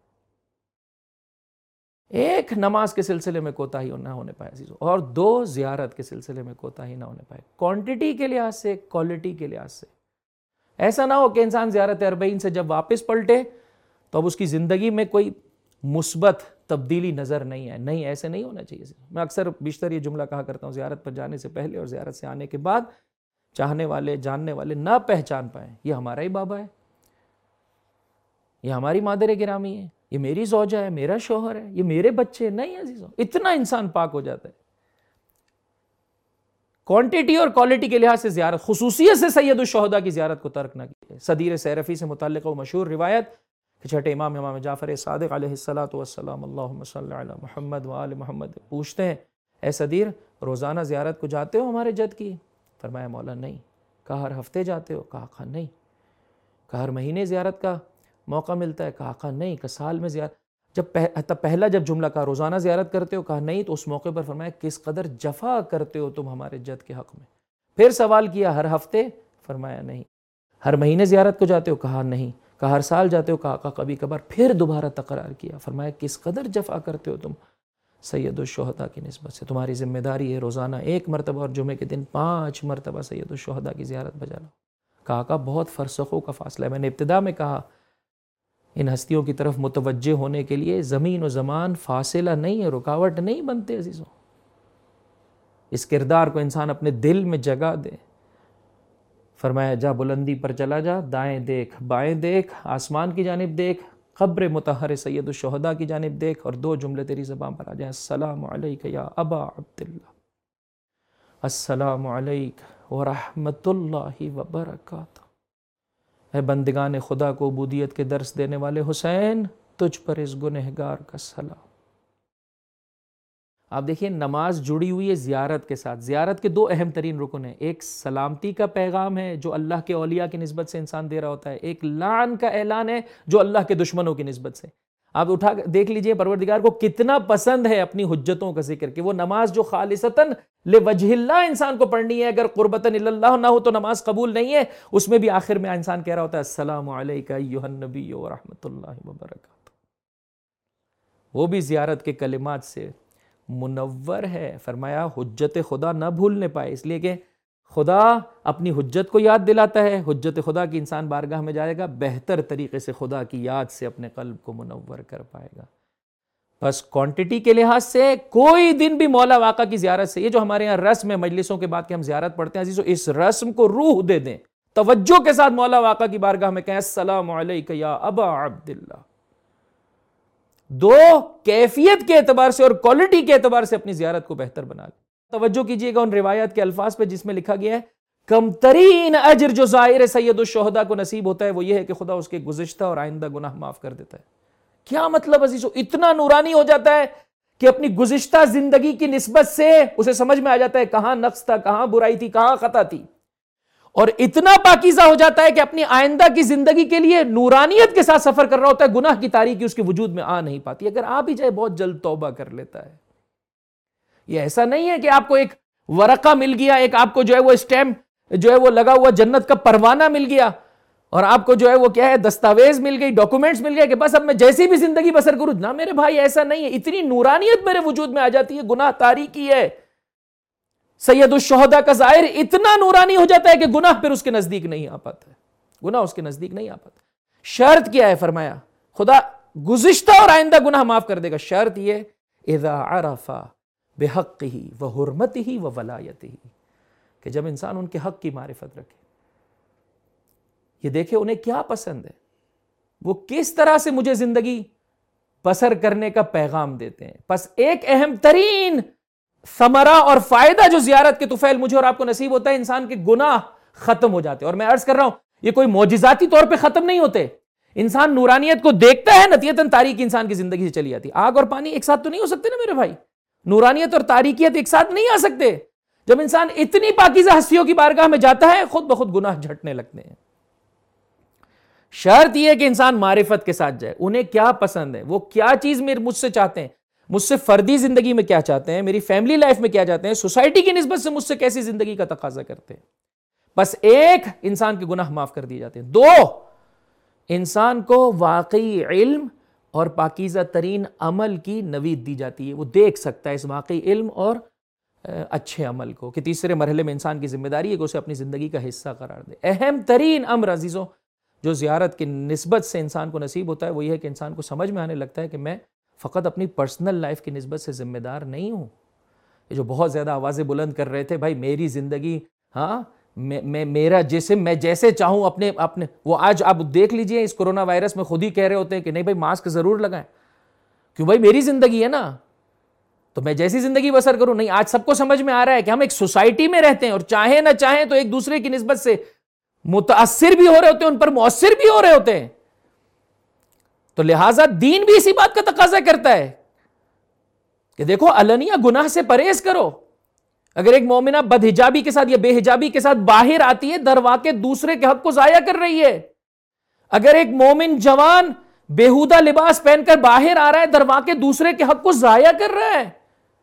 ایک نماز کے سلسلے میں کوتاہی نہ ہونے پائے عزیزو، اور دو زیارت کے سلسلے میں کوتاہی نہ ہونے پائے، کوانٹٹی کے لحاظ سے، کوالٹی کے لحاظ سے۔ ایسا نہ ہو کہ انسان زیارت اربعین سے جب واپس پلٹے تو اب اس کی زندگی میں کوئی مثبت تبدیلی نظر نہیں ہے، نہیں، ایسے نہیں ہونا چاہیے۔ میں اکثر بیشتر یہ جملہ کہا کرتا ہوں، زیارت پر جانے سے پہلے اور زیارت سے آنے کے بعد چاہنے والے، جاننے والے نہ پہچان پائیں یہ ہمارا ہی بابا ہے، یہ ہماری مادر گرامی ہے، یہ میری زوجہ ہے، میرا شوہر ہے، یہ میرے بچے، نہیں عزیزوں، اتنا انسان پاک ہو جاتا ہے۔ کوانٹٹی اور کوالٹی کے لحاظ سے زیارت، خصوصیت سے سید الشہداء کی زیارت کو ترک نہ کیجیے۔ صدیر سیرفی سے متعلق وہ مشہور روایت کہ چھٹے امام امام جعفر صادق علیہ الصلاۃ والسلام اللہم صلی علی محمد وآل محمد پوچھتے ہیں، اے صدیر روزانہ زیارت کو جاتے ہو ہمارے جد کی؟ فرمایا مولا نہیں۔ کہا ہر ہفتے جاتے ہو؟ کہا آقا نہیں۔ کہا ہر مہینے زیارت کا موقع ملتا ہے؟ کہا آقا نہیں۔ کہ سال میں زیارت؟ جب تب پہلا جب جملہ کہا روزانہ زیارت کرتے ہو؟ کہا نہیں۔ تو اس موقع پر فرمایا کس قدر جفا کرتے ہو تم ہمارے جد کے حق میں؟ پھر سوال کیا ہر ہفتے؟ فرمایا نہیں۔ ہر مہینے زیارت کو جاتے ہو؟ کہا نہیں۔ کہا ہر سال جاتے ہو؟ کہا آقا کبھی کبھار۔ پھر دوبارہ تکرار کیا، فرمایا کس قدر جفا کرتے ہو تم سید الشہداء کی نسبت سے؟ تمہاری ذمہ داری ہے روزانہ ایک مرتبہ اور جمعے کے دن پانچ مرتبہ سید الشہداء کی زیارت بجا لاؤ۔ کہا آقا بہت فرسخوں کا فاصلہ ہے۔ میں نے ابتدا میں کہا ان ہستیوں کی طرف متوجہ ہونے کے لیے زمین و زمان فاصلہ نہیں ہے، رکاوٹ نہیں بنتے عزیزوں۔ اس کردار کو انسان اپنے دل میں جگہ دے۔ فرمایا جا بلندی پر چلا جا، دائیں دیکھ، بائیں دیکھ، آسمان کی جانب دیکھ، قبر مطہر سید الشہداء کی جانب دیکھ، اور دو جملے تیری زبان پر آ جائیں، السلام علیک یا ابا عبداللہ، السلام علیک ورحمۃ اللہ وبرکاتہ۔ اے بندگان خدا کو عبودیت کے درس دینے والے حسین، تجھ پر اس گنہگار کا سلام۔ آپ دیکھیں نماز جڑی ہوئی ہے زیارت کے ساتھ۔ زیارت کے دو اہم ترین رکن ہیں، ایک سلامتی کا پیغام ہے جو اللہ کے اولیاء کی نسبت سے انسان دے رہا ہوتا ہے، ایک لعن کا اعلان ہے جو اللہ کے دشمنوں کی نسبت سے۔ آپ اٹھا دیکھ لیجئے پروردگار کو کتنا پسند ہے اپنی حجتوں کا ذکر، کہ وہ نماز جو خالصتاً لوجہ اللہ انسان کو پڑھنی ہے، اگر قربتاً اللہ نہ ہو تو نماز قبول نہیں ہے، اس میں بھی آخر میں انسان کہہ رہا ہوتا ہے السلام علیک ایھا النبی ورحمۃ اللہ وبرکاتہ۔ وہ بھی زیارت کے کلمات سے منور ہے۔ فرمایا حجت خدا نہ بھولنے پائے، اس لیے کہ خدا اپنی حجت کو یاد دلاتا ہے، حجت خدا کی انسان بارگاہ میں جائے گا، بہتر طریقے سے خدا کی یاد سے اپنے قلب کو منور کر پائے گا۔ بس کوانٹٹی کے لحاظ سے کوئی دن بھی مولا واقع کی زیارت سے، یہ جو ہمارے یہاں رسم ہے مجلسوں کے بعد کہ ہم زیارت پڑھتے ہیں عزیزو، اس رسم کو روح دے دیں، توجہ کے ساتھ مولا واقع کی بارگاہ میں کہیں السلام علیک یا ابا عبداللہ۔ دو کیفیت کے اعتبار سے اور کوالٹی کے اعتبار سے اپنی زیارت کو بہتر بنا لیں۔ توجہ کیجئے گا ان روایات کے الفاظ پہ جس میں لکھا گیا ہے کم ترین اجر جو زائر سید الشہداء کو نصیب ہوتا ہے وہ یہ ہے کہ خدا اس کے گزشتہ اور آئندہ گناہ معاف کر دیتا ہے۔ کیا مطلب عزیزو؟ اتنا نورانی ہو جاتا ہے کہ اپنی گزشتہ زندگی کی نسبت سے اسے سمجھ میں آ جاتا ہے کہاں نقص تھا، کہاں برائی تھی، کہاں خطا تھی، اور اتنا پاکیزہ ہو جاتا ہے کہ اپنی آئندہ کی زندگی کے لیے نورانیت کے ساتھ سفر کر رہا ہوتا ہے، گناہ کی تاریکی اس کے وجود میں آ نہیں پاتی، اگر آ بھی جائے بہت جلد توبہ کر لیتا ہے۔ یہ ایسا نہیں ہے کہ آپ کو ایک ورقہ مل گیا، ایک آپ کو جو ہے وہ اسٹیمپ جو ہے وہ لگا ہوا جنت کا پروانہ مل گیا، اور آپ کو جو ہے وہ کیا ہے دستاویز مل گئی، ڈاکومنٹس مل گئے کہ بس اب میں جیسی بھی زندگی بسر کروں۔ نہ میرے بھائی، ایسا نہیں ہے، اتنی نورانیت میرے وجود میں آ جاتی ہے، گناہ تاریکی ہے، سید الشہداء کا ظاہر اتنا نورانی ہو جاتا ہے کہ گناہ پھر اس کے نزدیک نہیں آ پاتا ہے، گناہ اس کے نزدیک نہیں آ پاتا۔ شرط کیا ہے؟ فرمایا خدا گزشتہ اور آئندہ گناہ معاف کر دے گا، شرط یہ اذا عرف بحقہ وحرمتہ وولایتہ، کہ جب انسان ان کے حق کی معرفت رکھے، یہ دیکھے انہیں کیا پسند ہے، وہ کس طرح سے مجھے زندگی بسر کرنے کا پیغام دیتے ہیں۔ پس ایک اہم ترین ثمرہ اور فائدہ جو زیارت کے طفیل مجھے اور آپ کو نصیب ہوتا ہے، انسان کے گناہ ختم ہو جاتے ہیں۔ اور میں عرض کر رہا ہوں یہ کوئی معجزاتی طور پہ ختم نہیں ہوتے، انسان نورانیت کو دیکھتا ہے، نتیجتاً تاریکی انسان کی زندگی سے چلی جاتی ہے۔ آگ اور پانی ایک ساتھ تو نہیں ہو سکتے نا میرے بھائی، نورانیت اور تاریکیت ایک ساتھ نہیں آ سکتے۔ جب انسان اتنی پاکیزہ ہستیوں کی بارگاہ میں جاتا ہے، خود بخود گناہ جھٹنے لگتے ہیں۔ شرط یہ ہے کہ انسان معرفت کے ساتھ جائے، انہیں کیا پسند ہے، وہ کیا چیز میرے مجھ سے چاہتے ہیں، مجھ سے فردی زندگی میں کیا چاہتے ہیں، میری فیملی لائف میں کیا چاہتے ہیں، سوسائٹی کی نسبت سے مجھ سے کیسی زندگی کا تقاضا کرتے ہیں۔ بس ایک، انسان کے گناہ معاف کر دیے جاتے ہیں۔ دو، انسان کو واقعی علم اور پاکیزہ ترین عمل کی نوید دی جاتی ہے، وہ دیکھ سکتا ہے اس واقعی علم اور اچھے عمل کو، کہ تیسرے مرحلے میں انسان کی ذمہ داری ہے کہ اسے اپنی زندگی کا حصہ قرار دے۔ اہم ترین امر عزیزوں جو زیارت کی نسبت سے انسان کو نصیب ہوتا ہے وہ یہ ہے کہ انسان کو سمجھ میں آنے لگتا ہے کہ میں فقط اپنی پرسنل لائف کی نسبت سے ذمہ دار نہیں ہوں۔ یہ جو بہت زیادہ آوازیں بلند کر رہے تھے، بھائی میری زندگی، ہاں میں, میں میرا جسم میں جیسے چاہوں اپنے اپنے وہ آج آپ دیکھ لیجئے اس کرونا وائرس میں خود ہی کہہ رہے ہوتے ہیں کہ نہیں بھائی ماسک ضرور لگائیں، کیوں بھائی میری زندگی ہے نا، تو میں جیسی زندگی بسر کروں۔ نہیں، آج سب کو سمجھ میں آ رہا ہے کہ ہم ایک سوسائٹی میں رہتے ہیں اور چاہیں نہ چاہیں تو ایک دوسرے کی نسبت سے متاثر بھی ہو رہے ہوتے ہیں، ان پر مؤثر بھی ہو رہے ہوتے ہیں، تو لہٰذا دین بھی اسی بات کا تقاضا کرتا ہے کہ دیکھو علنیہ گناہ سے پرہیز کرو۔ اگر ایک مومنہ بد حجابی کے ساتھ یا بے حجابی کے ساتھ باہر آتی ہے، در واقع دوسرے کے حق کو ضائع کر رہی ہے۔ اگر ایک مومن جوان بیہودہ لباس پہن کر باہر آ رہا ہے، در واقع دوسرے کے حق کو ضائع کر رہا ہے۔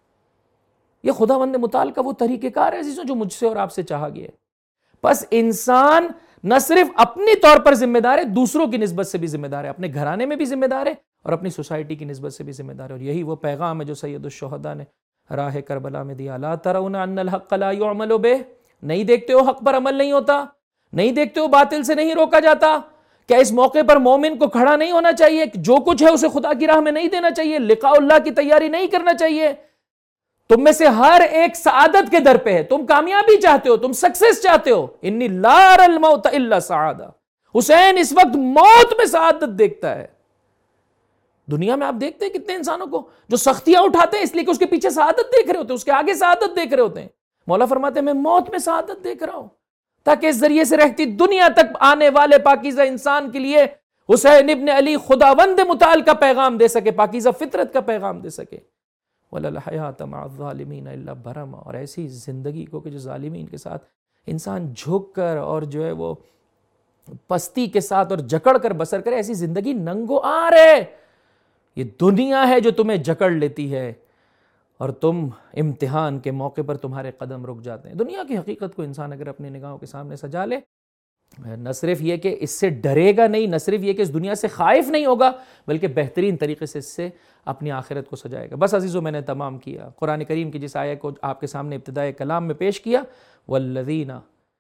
یہ خداوند متعال کا وہ طریقہ کار ہے عزیزوں جو مجھ سے اور آپ سے چاہا گیا ہے۔ بس انسان نہ صرف اپنی طور پر ذمہ دار ہے، دوسروں کی نسبت سے بھی ذمہ دار ہے، اپنے گھرانے میں بھی ذمہ دار ہے اور اپنی سوسائٹی کی نسبت سے بھی ذمہ دار ہے۔ اور یہی وہ پیغام ہے جو سید الشہداء نے راہ کربلا میں دیا۔ لا ترون ان الحق لا يعمل به، نہیں دیکھتے ہو حق پر عمل نہیں ہوتا، نہیں دیکھتے ہو باطل سے نہیں روکا جاتا؟ کیا اس موقع پر مومن کو کھڑا نہیں ہونا چاہیے؟ جو کچھ ہے اسے خدا کی راہ میں نہیں دینا چاہیے؟ لقاء اللہ کی تیاری نہیں کرنا چاہیے؟ تم میں سے ہر ایک سعادت کے در پہ ہے، تم کامیابی چاہتے ہو، تم سکسس چاہتے ہو۔ انی لا اری الموت الا سعادہ، حسین اس وقت موت میں سعادت دیکھتا ہے۔ دنیا میں آپ دیکھتے ہیں کتنے انسانوں کو جو سختیاں اٹھاتے ہیں اس لیے کہ اس کے پیچھے سعادت دیکھ رہے ہوتے ہیں، اس کے آگے سعادت دیکھ رہے ہوتے ہیں۔ مولا فرماتے ہیں میں موت میں سعادت دیکھ رہا ہوں تاکہ اس ذریعے سے رہتی دنیا تک آنے والے پاکیزہ انسان کے لیے حسین ابن علی خداوند متعال کا پیغام دے سکے، پاکیزہ فطرت کا پیغام دے سکے۔ وَلَلْحَيَاةَ مَعَ الظَّالِمِينَ إِلَّا بَرَمَا، اور ایسی زندگی کو کہ جو ظالمین کے ساتھ انسان جھک کر اور جو ہے وہ پستی کے ساتھ اور جکڑ کر بسر کرے، ایسی زندگی ننگو آر ہے۔ یہ دنیا ہے جو تمہیں جکڑ لیتی ہے اور تم امتحان کے موقع پر تمہارے قدم رک جاتے ہیں۔ دنیا کی حقیقت کو انسان اگر اپنی نگاہوں کے سامنے سجا لے، نہ صرف یہ کہ اس سے ڈرے گا نہیں، نہ صرف یہ کہ اس دنیا سے خائف نہیں ہوگا، بلکہ بہترین طریقے سے اس سے اپنی آخرت کو سجائے گا۔ بس عزیزو میں نے تمام کیا قرآن کریم کی جس آیت کو آپ کے سامنے ابتدائے کلام میں پیش کیا، والذین،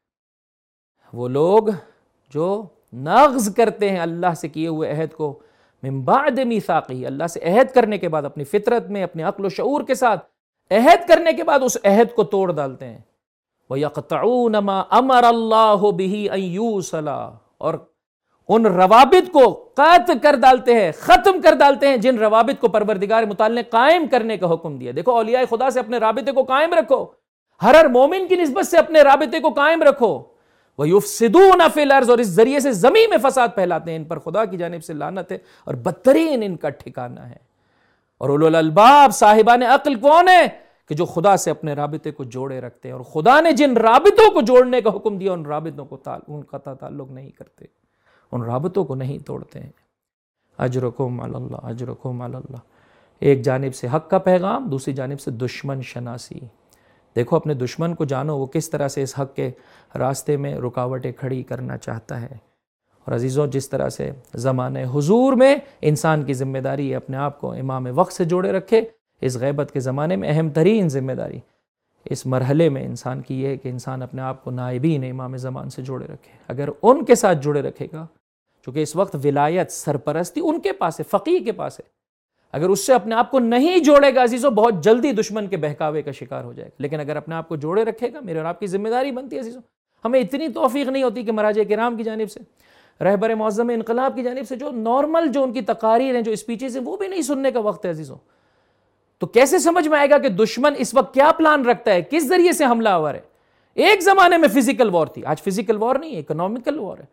وہ لوگ جو نقض کرتے ہیں اللہ سے کیے ہوئے عہد کو، من بعد میثاقہ، اللہ سے عہد کرنے کے بعد اپنی فطرت میں اپنے عقل و شعور کے ساتھ عہد کرنے کے بعد اس عہد کو توڑ ڈالتے ہیں۔ وَيَقْطَعُونَ مَا أَمَرَ اللَّهُ بِهِ أَن يُوصَلَ، اور ان روابط کو قطع کر ڈالتے ہیں، ختم کر ڈالتے ہیں جن روابط کو پروردگار متعال نے قائم کرنے کا حکم دیا۔ دیکھو اولیاء خدا سے اپنے رابطے کو قائم رکھو، ہر ہر مومن کی نسبت سے اپنے رابطے کو قائم رکھو۔ وَيُفْسِدُونَ فِي الْأَرْضِ، اور اس ذریعے سے زمین میں فساد پھیلاتے ہیں، ان پر خدا کی جانب سے لعنت ہے اور بدترین ان کا ٹھکانہ ہے۔ اور اولو الالباب صاحبان عقل کون ہے؟ کہ جو خدا سے اپنے رابطے کو جوڑے رکھتے ہیں، اور خدا نے جن رابطوں کو جوڑنے کا حکم دیا ان رابطوں کو تعلق ان قطع تعلق نہیں کرتے، ان رابطوں کو نہیں توڑتے ہیں۔ اجرکم علی اللہ، اجرکم علی اللہ، ایک جانب سے حق کا پیغام، دوسری جانب سے دشمن شناسی۔ دیکھو اپنے دشمن کو جانو، وہ کس طرح سے اس حق کے راستے میں رکاوٹیں کھڑی کرنا چاہتا ہے۔ اور عزیزوں، جس طرح سے زمانہ حضور میں انسان کی ذمہ داری ہے اپنے آپ کو امام وقت سے جوڑے رکھے، اس غیبت کے زمانے میں اہم ترین ذمہ داری اس مرحلے میں انسان کی یہ ہے کہ انسان اپنے آپ کو نائبین امام زمان سے جوڑے رکھے۔ اگر ان کے ساتھ جڑے رکھے گا، چونکہ اس وقت ولایت، سرپرستی ان کے پاس ہے، فقیہ کے پاس ہے، اگر اس سے اپنے آپ کو نہیں جوڑے گا عزیزوں، بہت جلدی دشمن کے بہکاوے کا شکار ہو جائے گا۔ لیکن اگر اپنے آپ کو جوڑے رکھے گا، میرے اور آپ کی ذمہ داری بنتی ہے عزیزوں، ہمیں اتنی توفیق نہیں ہوتی کہ مراجع کرام کی جانب سے، رہبر معظم انقلاب کی جانب سے جو نارمل جو ان کی تقاریر ہیں، جو اسپیچز ہیں، وہ بھی نہیں سننے کا وقت ہے عزیزوں۔ تو کیسے سمجھ میں آئے گا کہ دشمن اس وقت کیا پلان رکھتا ہے، کس ذریعے سے حملہ آور ہے؟ ایک زمانے میں فزیکل وار تھی، آج فزیکل وار نہیں ہے، اکنومیکل وار ہے۔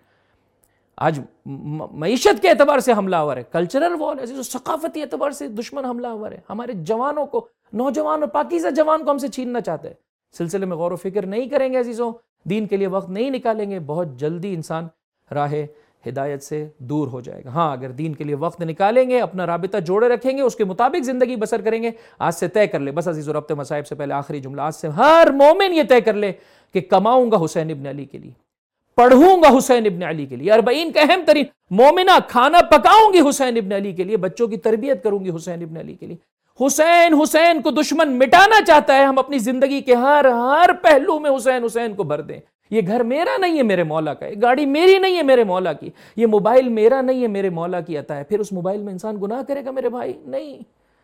آج معیشت کے اعتبار سے حملہ آور ہے، کلچرل وار ہے، ثقافتی اعتبار سے دشمن حملہ آور ہے، ہمارے جوانوں کو، نوجوان اور پاکیزہ جوان کو ہم سے چھیننا چاہتے ہیں۔ سلسلے میں غور و فکر نہیں کریں گے عزیزوں، دین کے لیے وقت نہیں نکالیں گے، بہت جلدی انسان راہ ہدایت سے دور ہو جائے گا۔ ہاں اگر دین کے لیے وقت نکالیں گے، اپنا رابطہ جوڑے رکھیں گے، اس کے مطابق زندگی بسر کریں گے، آج سے طے کر لے، بس عزیز و ربط مصائب سے پہلے آخری جملہ، آج سے ہر مومن یہ طے کر لے کہ کماؤں گا حسین ابن علی کے لیے، پڑھوں گا حسین ابن علی کے لیے، اربعین کا اہم ترین مومنہ، کھانا پکاؤں گی حسین ابن علی کے لیے، بچوں کی تربیت کروں گی حسین ابن علی کے لیے۔ حسین حسین کو دشمن مٹانا چاہتا ہے، ہم اپنی زندگی کے ہر ہر پہلو میں حسین حسین کو بھر دیں۔ یہ گھر میرا نہیں ہے، میرے مولا کا ہے، گاڑی میری نہیں ہے، میرے مولا کی، یہ موبائل میرا نہیں ہے، میرے مولا کی عطا ہے۔ پھر اس موبائل میں انسان گناہ کرے گا میرے بھائی؟ نہیں۔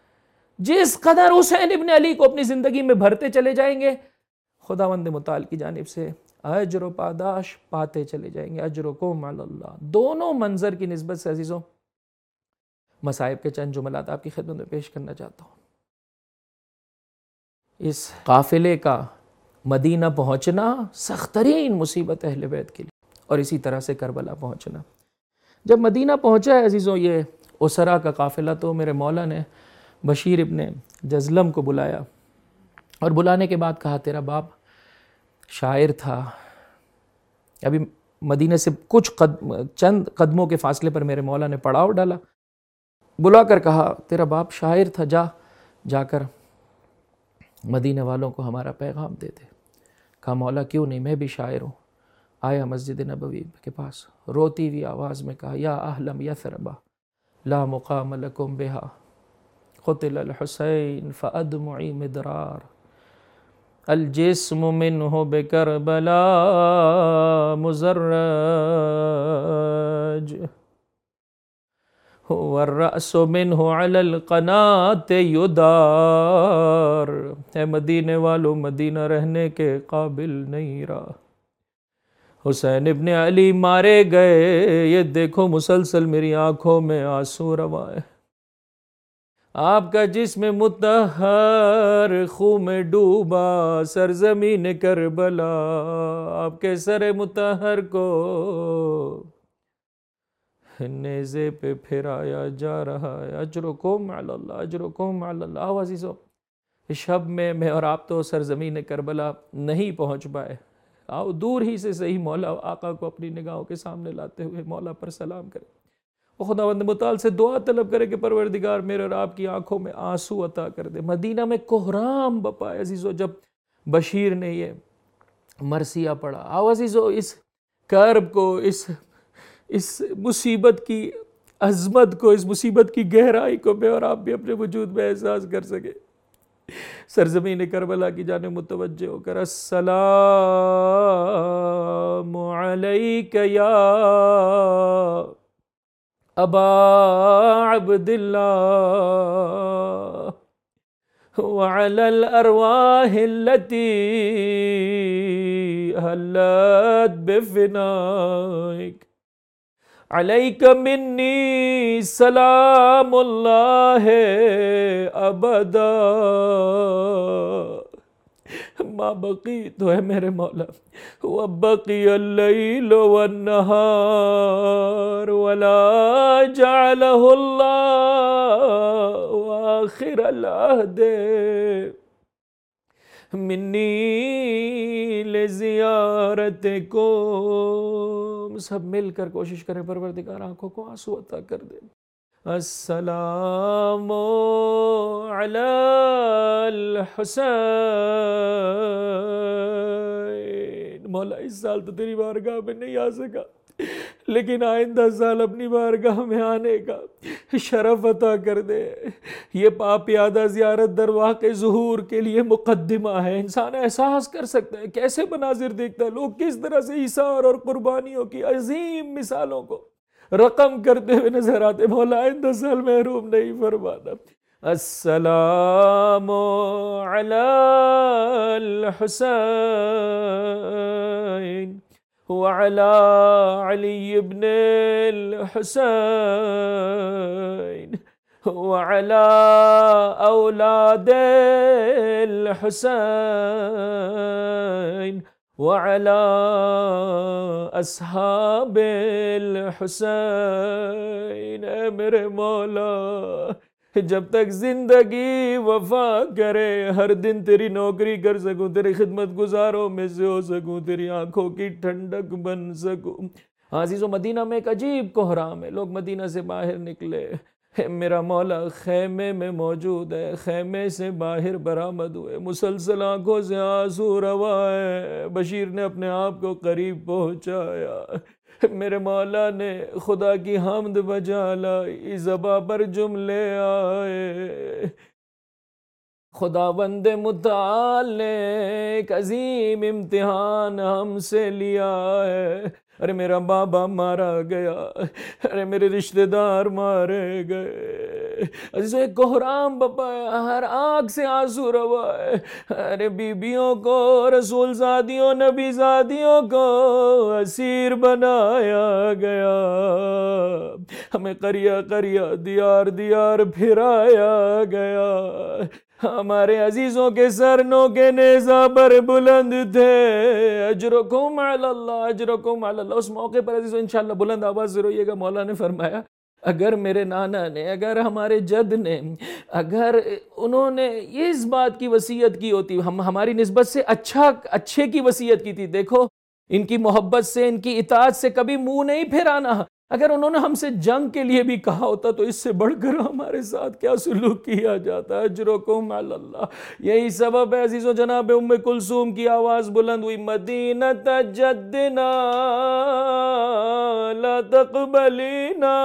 جس قدر حسین ابن علی کو اپنی زندگی میں بھرتے چلے جائیں گے، خداوند متعال کی جانب سے اجر و پاداش پاتے چلے جائیں گے۔ اجرکم علی اللہ۔ دونوں منظر کی نسبت سے عزیزوں، مصائب کے چند جملات آپ کی خدمت میں پیش کرنا چاہتا ہوں۔ اس قافلے کا مدینہ پہنچنا سخت ترین مصیبت اہل بیت کے لیے، اور اسی طرح سے کربلا پہنچنا۔ جب مدینہ پہنچا ہے عزیزوں یہ اسرا کا قافلہ، تو میرے مولا نے بشیر ابن جزلم کو بلایا، اور بلانے کے بعد کہا تیرا باپ شاعر تھا۔ ابھی مدینہ سے کچھ قدم چند قدموں کے فاصلے پر میرے مولا نے پڑاؤ ڈالا، بلا کر کہا تیرا باپ شاعر تھا، جا جا کر مدینہ والوں کو ہمارا پیغام دے دے۔ کہا مولا کیوں نہیں، میں بھی شاعر ہوں۔ آیا مسجد نبوی کے پاس، روتی ہوئی آواز میں کہا یا اہلم یثربا لا مقام لکم بہا قتل الحسین فادمعی مدرار الجسم منہ بکربلا مزرج والرأس منہ علی القناة یدار۔ اے مدینے والو، مدینہ رہنے کے قابل نہیں رہا، حسین ابن علی مارے گئے، یہ دیکھو مسلسل میری آنکھوں میں آنسو رواں ہے۔ آپ کا جسم مطہر خون میں ڈوبا سرزمین کربلا، آپ کے سر مطہر کو نیزے پہ پھرایا جا رہا ہے۔ اجرکم علی اللہ، اجرکم علی اللہ۔ آؤ عزیزو، اس شب میں میں اور آپ تو سرزمین کربلا نہیں پہنچ پائے، آؤ دور ہی سے صحیح مولا آقا کو اپنی نگاہوں کے سامنے لاتے ہوئے مولا پر سلام کریں، وہ خداوند متعال سے دعا طلب کرے کہ پروردگار میرے اور آپ کی آنکھوں میں آنسو عطا کر دے۔ مدینہ میں کوہرام بپا ہے عزیزو، جب بشیر نے یہ مرثیہ پڑھا۔ آؤ عزیزو، اس کرب کو، اس اس مصیبت کی عظمت کو، اس مصیبت کی گہرائی کو میں اور آپ بھی اپنے وجود میں احساس کر سکے۔ سرزمین کربلا کی جانب متوجہ ہو کر السلام علیک یا ابا عبداللہ وعلی الارواح التي حلت بفنائک علیک منی سلام اللہ ابدا ما بقیت، ہے میرے مولا، وبقی اللیل والنہار ولا جعلہ اللہ آخر العہد منی لزیارتکم. سب مل کر کوشش کریں پروردگار آنکھوں کو آنسو عطا کر دے. السلام علی الحسین. مولا اس سال تو تیری بارگاہ میں نہیں آ سکا، لیکن آئندہ سال اپنی بارگاہ میں آنے کا شرف عطا کر دے. یہ پاپیادہ زیارت در واقع ظہور کے لیے مقدمہ ہے. انسان احساس کر سکتا ہے کیسے مناظر دیکھتا ہے، لوگ کس طرح سے ایثار اور قربانیوں کی عظیم مثالوں کو رقم کرتے ہوئے نظر آتے. مولا آئندہ سال محروم نہیں فرمانا. السلام علی الحسین وعلى علي بن الحسين وعلى أولاد الحسين وعلى أصحاب الحسين. اے میرے مولا جب تک زندگی وفا کرے ہر دن تیری نوکری کر سکوں، تیری خدمت گزاروں میں سے ہو سکوں، تیری آنکھوں کی ٹھنڈک بن سکوں. عزیزو مدینہ میں ایک عجیب کوہرام ہے. لوگ مدینہ سے باہر نکلے، میرا مولا خیمے میں موجود ہے، خیمے سے باہر برآمد ہوئے، مسلسل آنکھوں سے آنسو روا ہے. بشیر نے اپنے آپ کو قریب پہنچایا. میرے مولا نے خدا کی حمد بجا لائی، زباں پر جملے آئے. خداوند متعال نے ایک عظیم امتحان ہم سے لیا ہے. ارے میرا بابا مارا گیا، ارے میرے رشتہ دار مارے گئے. عزیزو ایک کوہرام بپا ہے، ہر آنکھ سے آنسو روا ہے. ارے بیبیوں کو، رسول زادیوں، نبی زادیوں کو اسیر بنایا گیا، ہمیں قریہ قریہ دیار دیار پھرایا گیا. ہمارے عزیزوں کے سر نو کے نیزہ پر بلند تھے. اجرکم علی اللہ، اجرکم علی اللہ. اس موقع پر عزیزوں انشاءاللہ بلند آواز سے روئیے گا. مولا نے فرمایا اگر میرے نانا نے، اگر ہمارے جد نے، اگر انہوں نے اس بات کی وصیت کی ہوتی، ہم ہماری نسبت سے اچھا اچھے کی وصیت کی تھی، دیکھو ان کی محبت سے، ان کی اطاعت سے کبھی منہ نہیں پھیرانا، اگر انہوں نے ہم سے جنگ کے لیے بھی کہا ہوتا تو اس سے بڑھ کر ہمارے ساتھ کیا سلوک کیا جاتا. اجرکم علی اللہ. یہی سبب ہے عزیزو جناب ام کلثوم کی آواز بلند ہوئی، مدینۃ جدنا لا تقبلینا.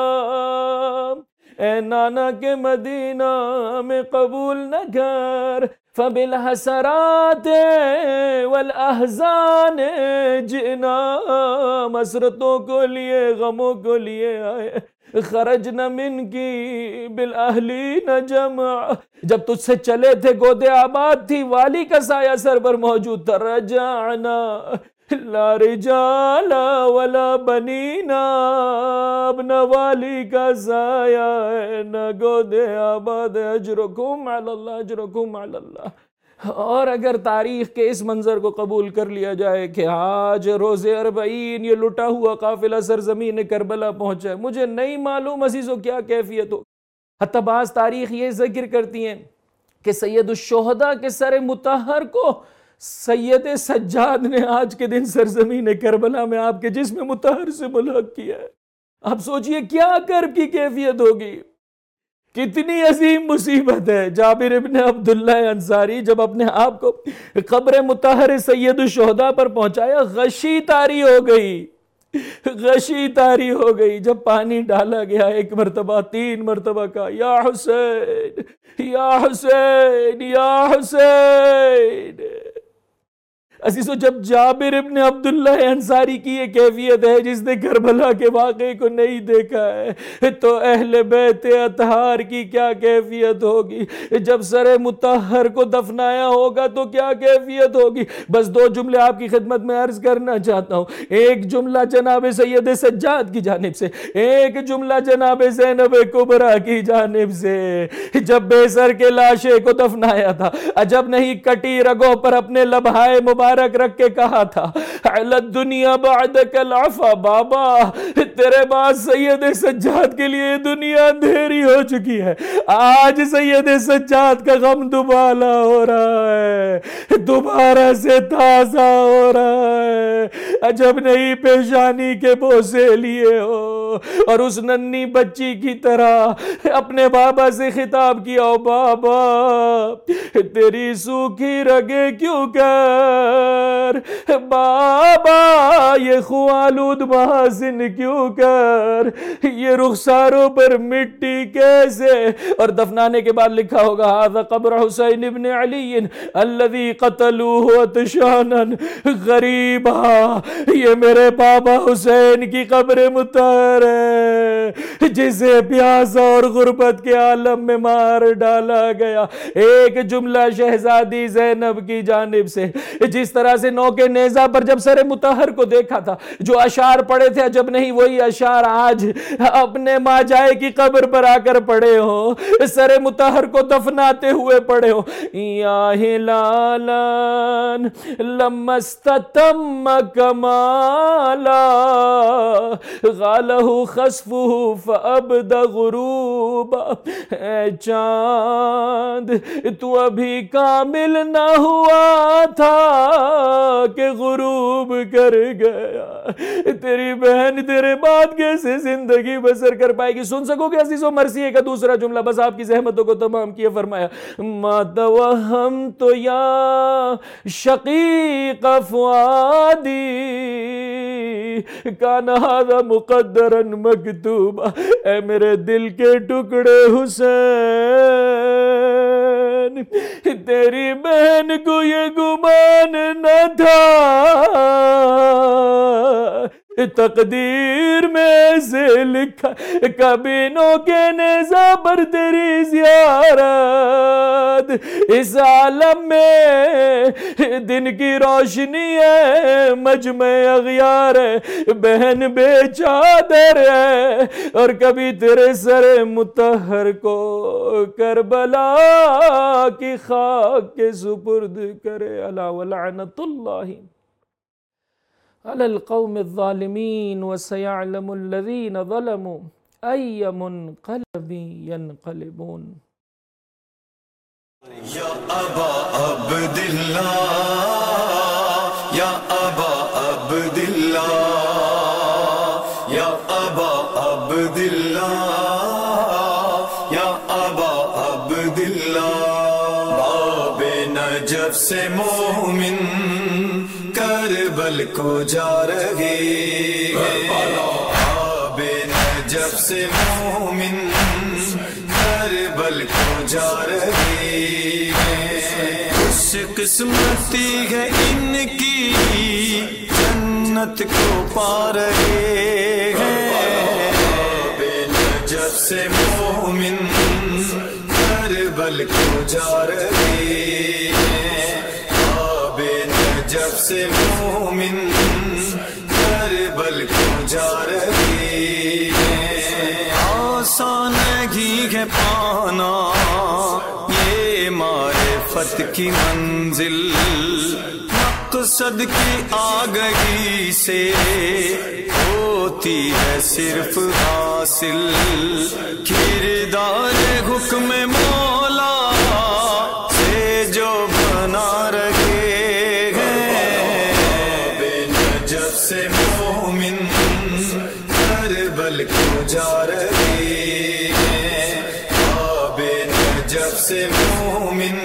اے نانا کے مدینہ میں قبول نہ کر. فبالحسرات والاحزان جئنا. مسرتوں کو لیے، غموں کو لیے آئے. خرجنا من کی بالاہلین جمع. جب تجھ سے چلے تھے گود آباد تھی، والی کا سایہ سر پر موجود تھا. رجعنا لا رجال ولا بنینا. اب نہ والی کا سایہ ہے نہ گود آباد. اجرکم علی اللہ، اجرکم علی اللہ. اور اگر تاریخ کے اس منظر کو قبول کر لیا جائے کہ آج روز اربعین یہ لٹا ہوا قافلہ سرزمین کربلا پہنچا ہے، مجھے نہیں معلوم عزیزو کیا کیفیت ہو. حتی بعض تاریخ یہ ذکر کرتی ہیں کہ سید الشہداء کے سر مطہر کو سید سجاد نے آج کے دن سرزمین کربلا میں آپ کے جسم مطہر سے ملحق کیا ہے. آپ سوچئے کیا کرب کی کیفیت ہوگی، کتنی عظیم مصیبت ہے. جابر ابن عبداللہ انصاری جب اپنے آپ کو قبر مطہر سید الشہداء پر پہنچایا، غشی طاری ہو گئی، غشی طاری ہو گئی. جب پانی ڈالا گیا ایک مرتبہ، تین مرتبہ کا یا حسین یا حسین یا حسین. عزیزو جب جابر ابن عبداللہ انصاری کی یہ کیفیت ہے جس نے کربلا کے واقعے کو نہیں دیکھا ہے، تو اہل بیت اطہار کی کیا کیفیت ہوگی. جب سر مطہر کو دفنایا ہوگا تو کیا کیفیت ہوگی. بس دو جملے آپ کی خدمت میں عرض کرنا چاہتا ہوں. ایک جملہ جناب سید سجاد کی جانب سے، ایک جملہ جناب زینب کبریٰ کی جانب سے. جب بے سر کے لاشے کو دفنایا تھا، عجب نہیں کٹی رگوں پر اپنے لبہائے مبارک رکھ کے کہا تھا، علی الدنیا بعدک العفا. بابا تیرے بعد سید سجاد کے لیے دنیا اندھیری ہو چکی ہے، آج سید سجاد کا غم دوبالا ہو رہا ہے، دوبارہ سے تازہ ہو رہا ہے۔ جب نئی پیشانی کے بوسے لیے ہو اور اس ننھی بچی کی طرح اپنے بابا سے خطاب کیا، او بابا تیری سوکھی رگیں کیوں کر، بابا یہ خوالود محاسن کیوں کر، یہ رخساروں پر مٹی کیسے، اور دفنانے کے بعد لکھا ہوگا ھذا قبر حسین ابن علی الذی قتلوہ عطشانا غریبا، یہ میرے بابا حسین کی قبر مطہر ہے جسے پیاسا اور غربت کے عالم میں مار ڈالا گیا۔ ایک جملہ شہزادی زینب کی جانب سے، جس طرح سے نو کے نیزہ پر جب سر مطہر کو دیکھا تھا، جو اشعار پڑے تھے جب نہیں وہی اشعار آج اپنے ماں جائے کی قبر پر آ کر پڑے ہو، سر مطہر کو دفناتے ہوئے پڑے ہو، یا ہلالان لما استتم کمالا غالہ خسفہ فابد غروبا، اے چاند تو ابھی کامل نہ ہوا تھا کہ غروب کر گیا، تیری بہن تیرے بعد کیسے زندگی بسر کر پائے گی۔ سن سکو گے عزیزو مرثیے کا دوسرا جملہ، بس آپ کی زحمتوں کو تمام کیا، فرمایا ما توہمت یا شقیق فؤادی کان ھذا مقدرا مکتوبا، اے میرے دل کے ٹکڑے حسین، تیری بہن کو یہ گمان نہ تھا، تقدیر میں سے لکھا کبھی نو کے نیزہ پر تیری زیارت، اس عالم میں دن کی روشنی ہے، مجمع اغیار ہے، بہن بے چادر ہے، اور کبھی تیرے سر مطہر کو کربلا کی خاک کے سپرد کرے۔ الا ولعنت اللہ علی القوم الظالمین وسیعلم الذین ظلموا ای منقلب ینقلبون۔ یا ابا عبداللہ یا ابا عبداللہ یا ابا عبداللہ یا ابا عبداللہ، باب نجف سے مومن کربل کو جا رہے ہیں، باب نجف سے مومن کربل کو جا رہے ہیں، خوش قسمتی ہے ان کی جنت کو پا رہے ہیں، باب نجف سے مومن کربل کو جا رہے ہیں، باب نجف سے مومن کربل کو جا رہے ہیں، آسان نہیں ہے پانا یہ معرفت کی منزل، مقصد کی آگہی سے ہوتی ہے صرف حاصل، کردار حکم مولا سے جو بنا رہے ہیں، بے نجف سے مومن کربل کو جا رہے ہیں، بے نجف سے مومن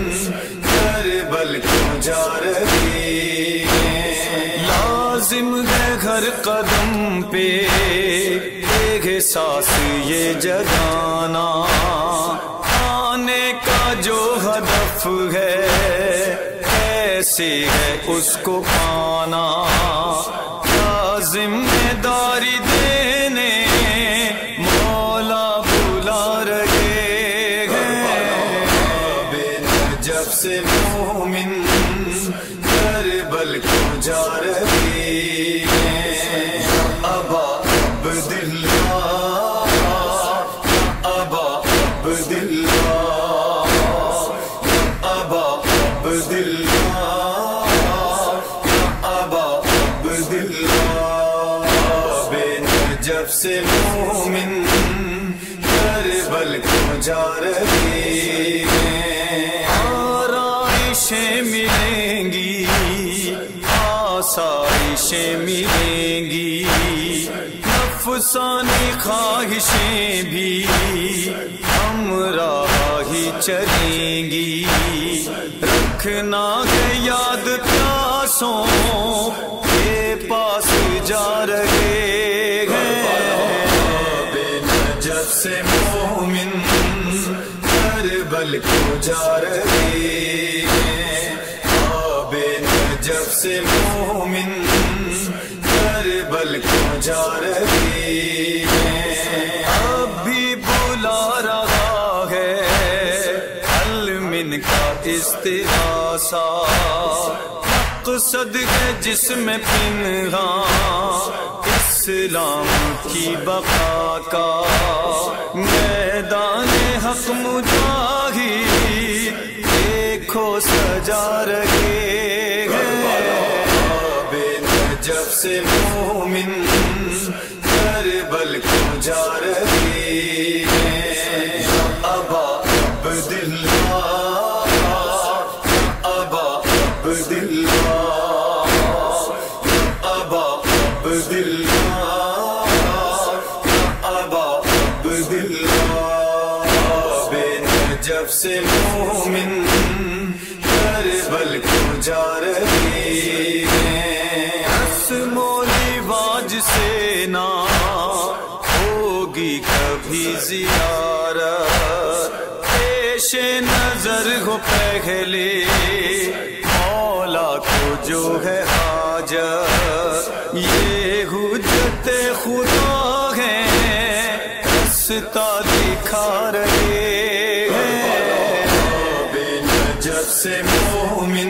کربل کو جا رہے ہیں، لازم ہے ہر قدم پہ احساس یہ جگانا، آنے کا جو ہدف ہے کیسے ہے اس کو پانا، ذمہ داری دینے مولا بلا رہے ہیں، بے نجف سے مومن کربل کو جا رہے ہیں، ابا عبداللہ ابا عبداللہ ابا عبداللہ ابا عبداللہ، بے بخشیں ملیں گی، نفسانی خواہشیں بھی ہمراہ ہی چلیں گی، رکھنا ہے یاد پیاسوں کے پاس جا رہے ہیں، بے نجف سے مومن کربل کو جا رہے ہیں، بے نجف سے مومن کربل کو جا رہے ہیں، اب بھی بلا رہا ہے علم کا استغاثہ، مقصد ہے جس میں پنہاں اسلام کی بقا کا، میدان حق مجاہد دیکھو سجا رہے ہیں، بے نجف سے مومن کربل کو جا رہے ہیں، ابا عبداللہ ابا عبداللہ ابا عبداللہ ابا عبداللہ، بے نجف سے مومن کربل کو جا رہے ہیں، رسم و رواج سے نہ ہوگی کبھی زیارت، پیش نظر ہو پہلے مولا کو جو ہے حاجت، یہ حجت خدا ہے رستہ دکھا رہے ہیں، بے نجف سے مومن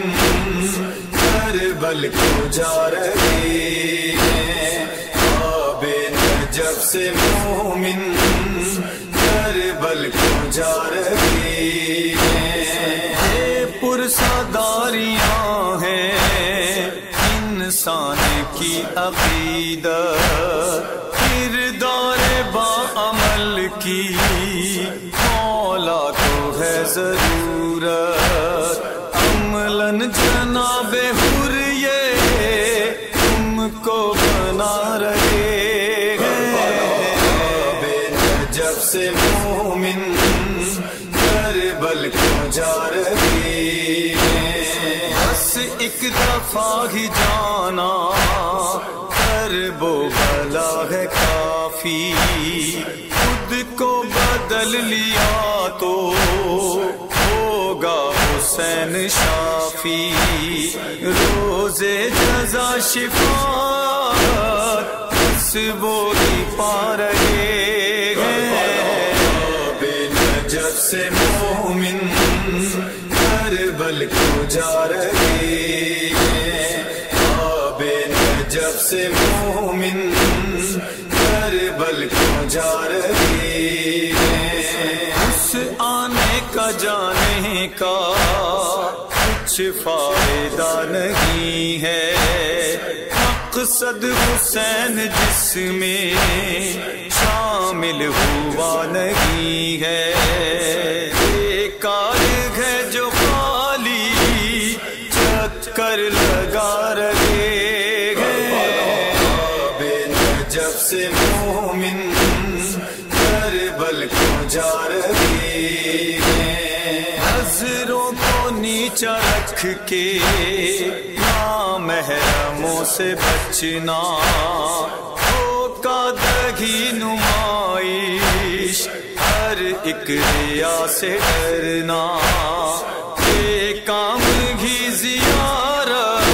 کربل کو جا رہے ہیں، بے نجف سے مومن کربل کو جا رہے ہیں، یہ پرساداریاں ہیں انسان کی عقیدت، کردار باعمل کی مولا کو ہے ضرورت، عملاً جناب حر یہ تم کو بنا رہے ہیں، بے نجف سے مومن کربل کو جا رہے ہیں، بس ایک دفعہ ہی جانا کرب و بلا ہے کافی، خود کو بدل لیا تو ہوگا حسین شافی، روز جزا شفاعت بس وہ ہی پا رہے ہیں، بے نجف سے مومن کربل کو جا رہے ہیں، بے نجف سے مومن کربل کو جا رہے ہیں، اس آنے کا جانے کا کچھ فائدہ نہیں ہے، مقصد حسین جس میں شامل ہوا نہیں ہے، ایک کار ہے جو خالی چکر لگا رہے ہیں، بے نجف سے مومن کربل کو جا رہے ہیں، نظروں کو نیچا رکھ کے نامحرموں سے بچنا، ہوگا دگی نمائش ہر ایک ریا سے ڈرنا، بے کام ہی زیارت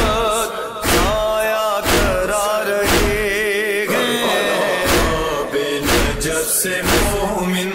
آیا کرا رہے ہیں، بے نجف سے مومن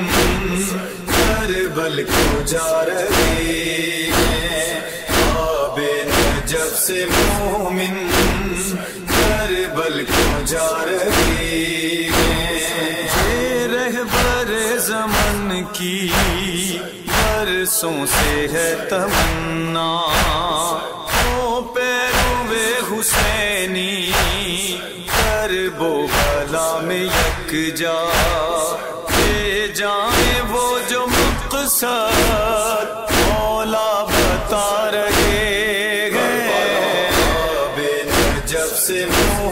کربل کو جا رہے ہیں، بے نجف سے مومن کربل کو جا رہے ہیں، یہ رہبر زمن کی برسوں سے ہے تمنا، ہو پیروے حسینی کرب و بلا میں یکجا، لے جائیں وہ جو مقصد مولا بتا رہے ہیں، بے نجف سے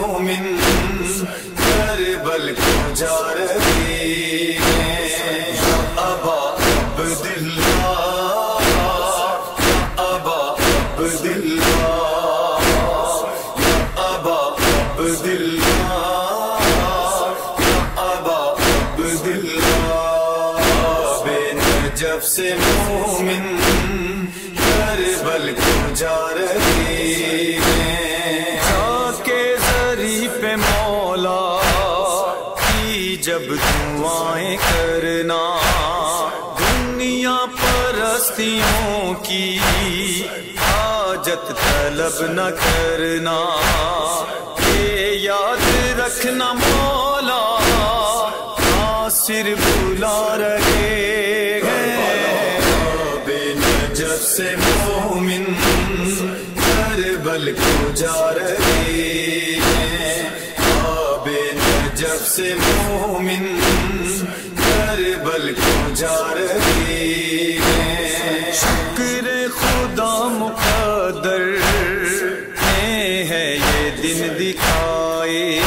جا رہے ہیں ابا عبداللہ ابا عبداللہ ابا عبداللہ ابا عبداللہ بے نجف سے مومن کربل کو جا رہے ہیں کے ذری پہ مولا کی جب دعائیں کرنا دنیا پرستیوں کی حاجت طلب نہ کرنا یہ یاد رکھنا مولا ناصر بلا رہے ہیں بے نجف سے مومن کربل کو جا رہے ہیں بے نجف سے مومن کربل کو جا رہے ہیں شکر خدا مقدر نے ہے یہ دن دکھائے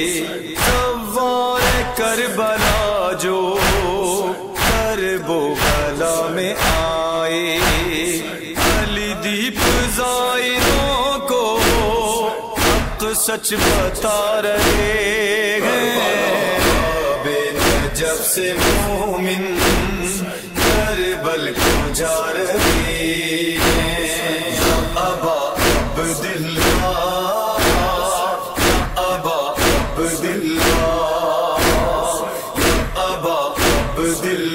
سوار کربلا جو کرب و بلا میں آئے علی دیپ زائروں کو حق سچ بتا رہے ہیں بے نجف سے مومن کربل کو جا رہے ہیں ابا عبداللہ ابا عبداللہ ابا عبداللہ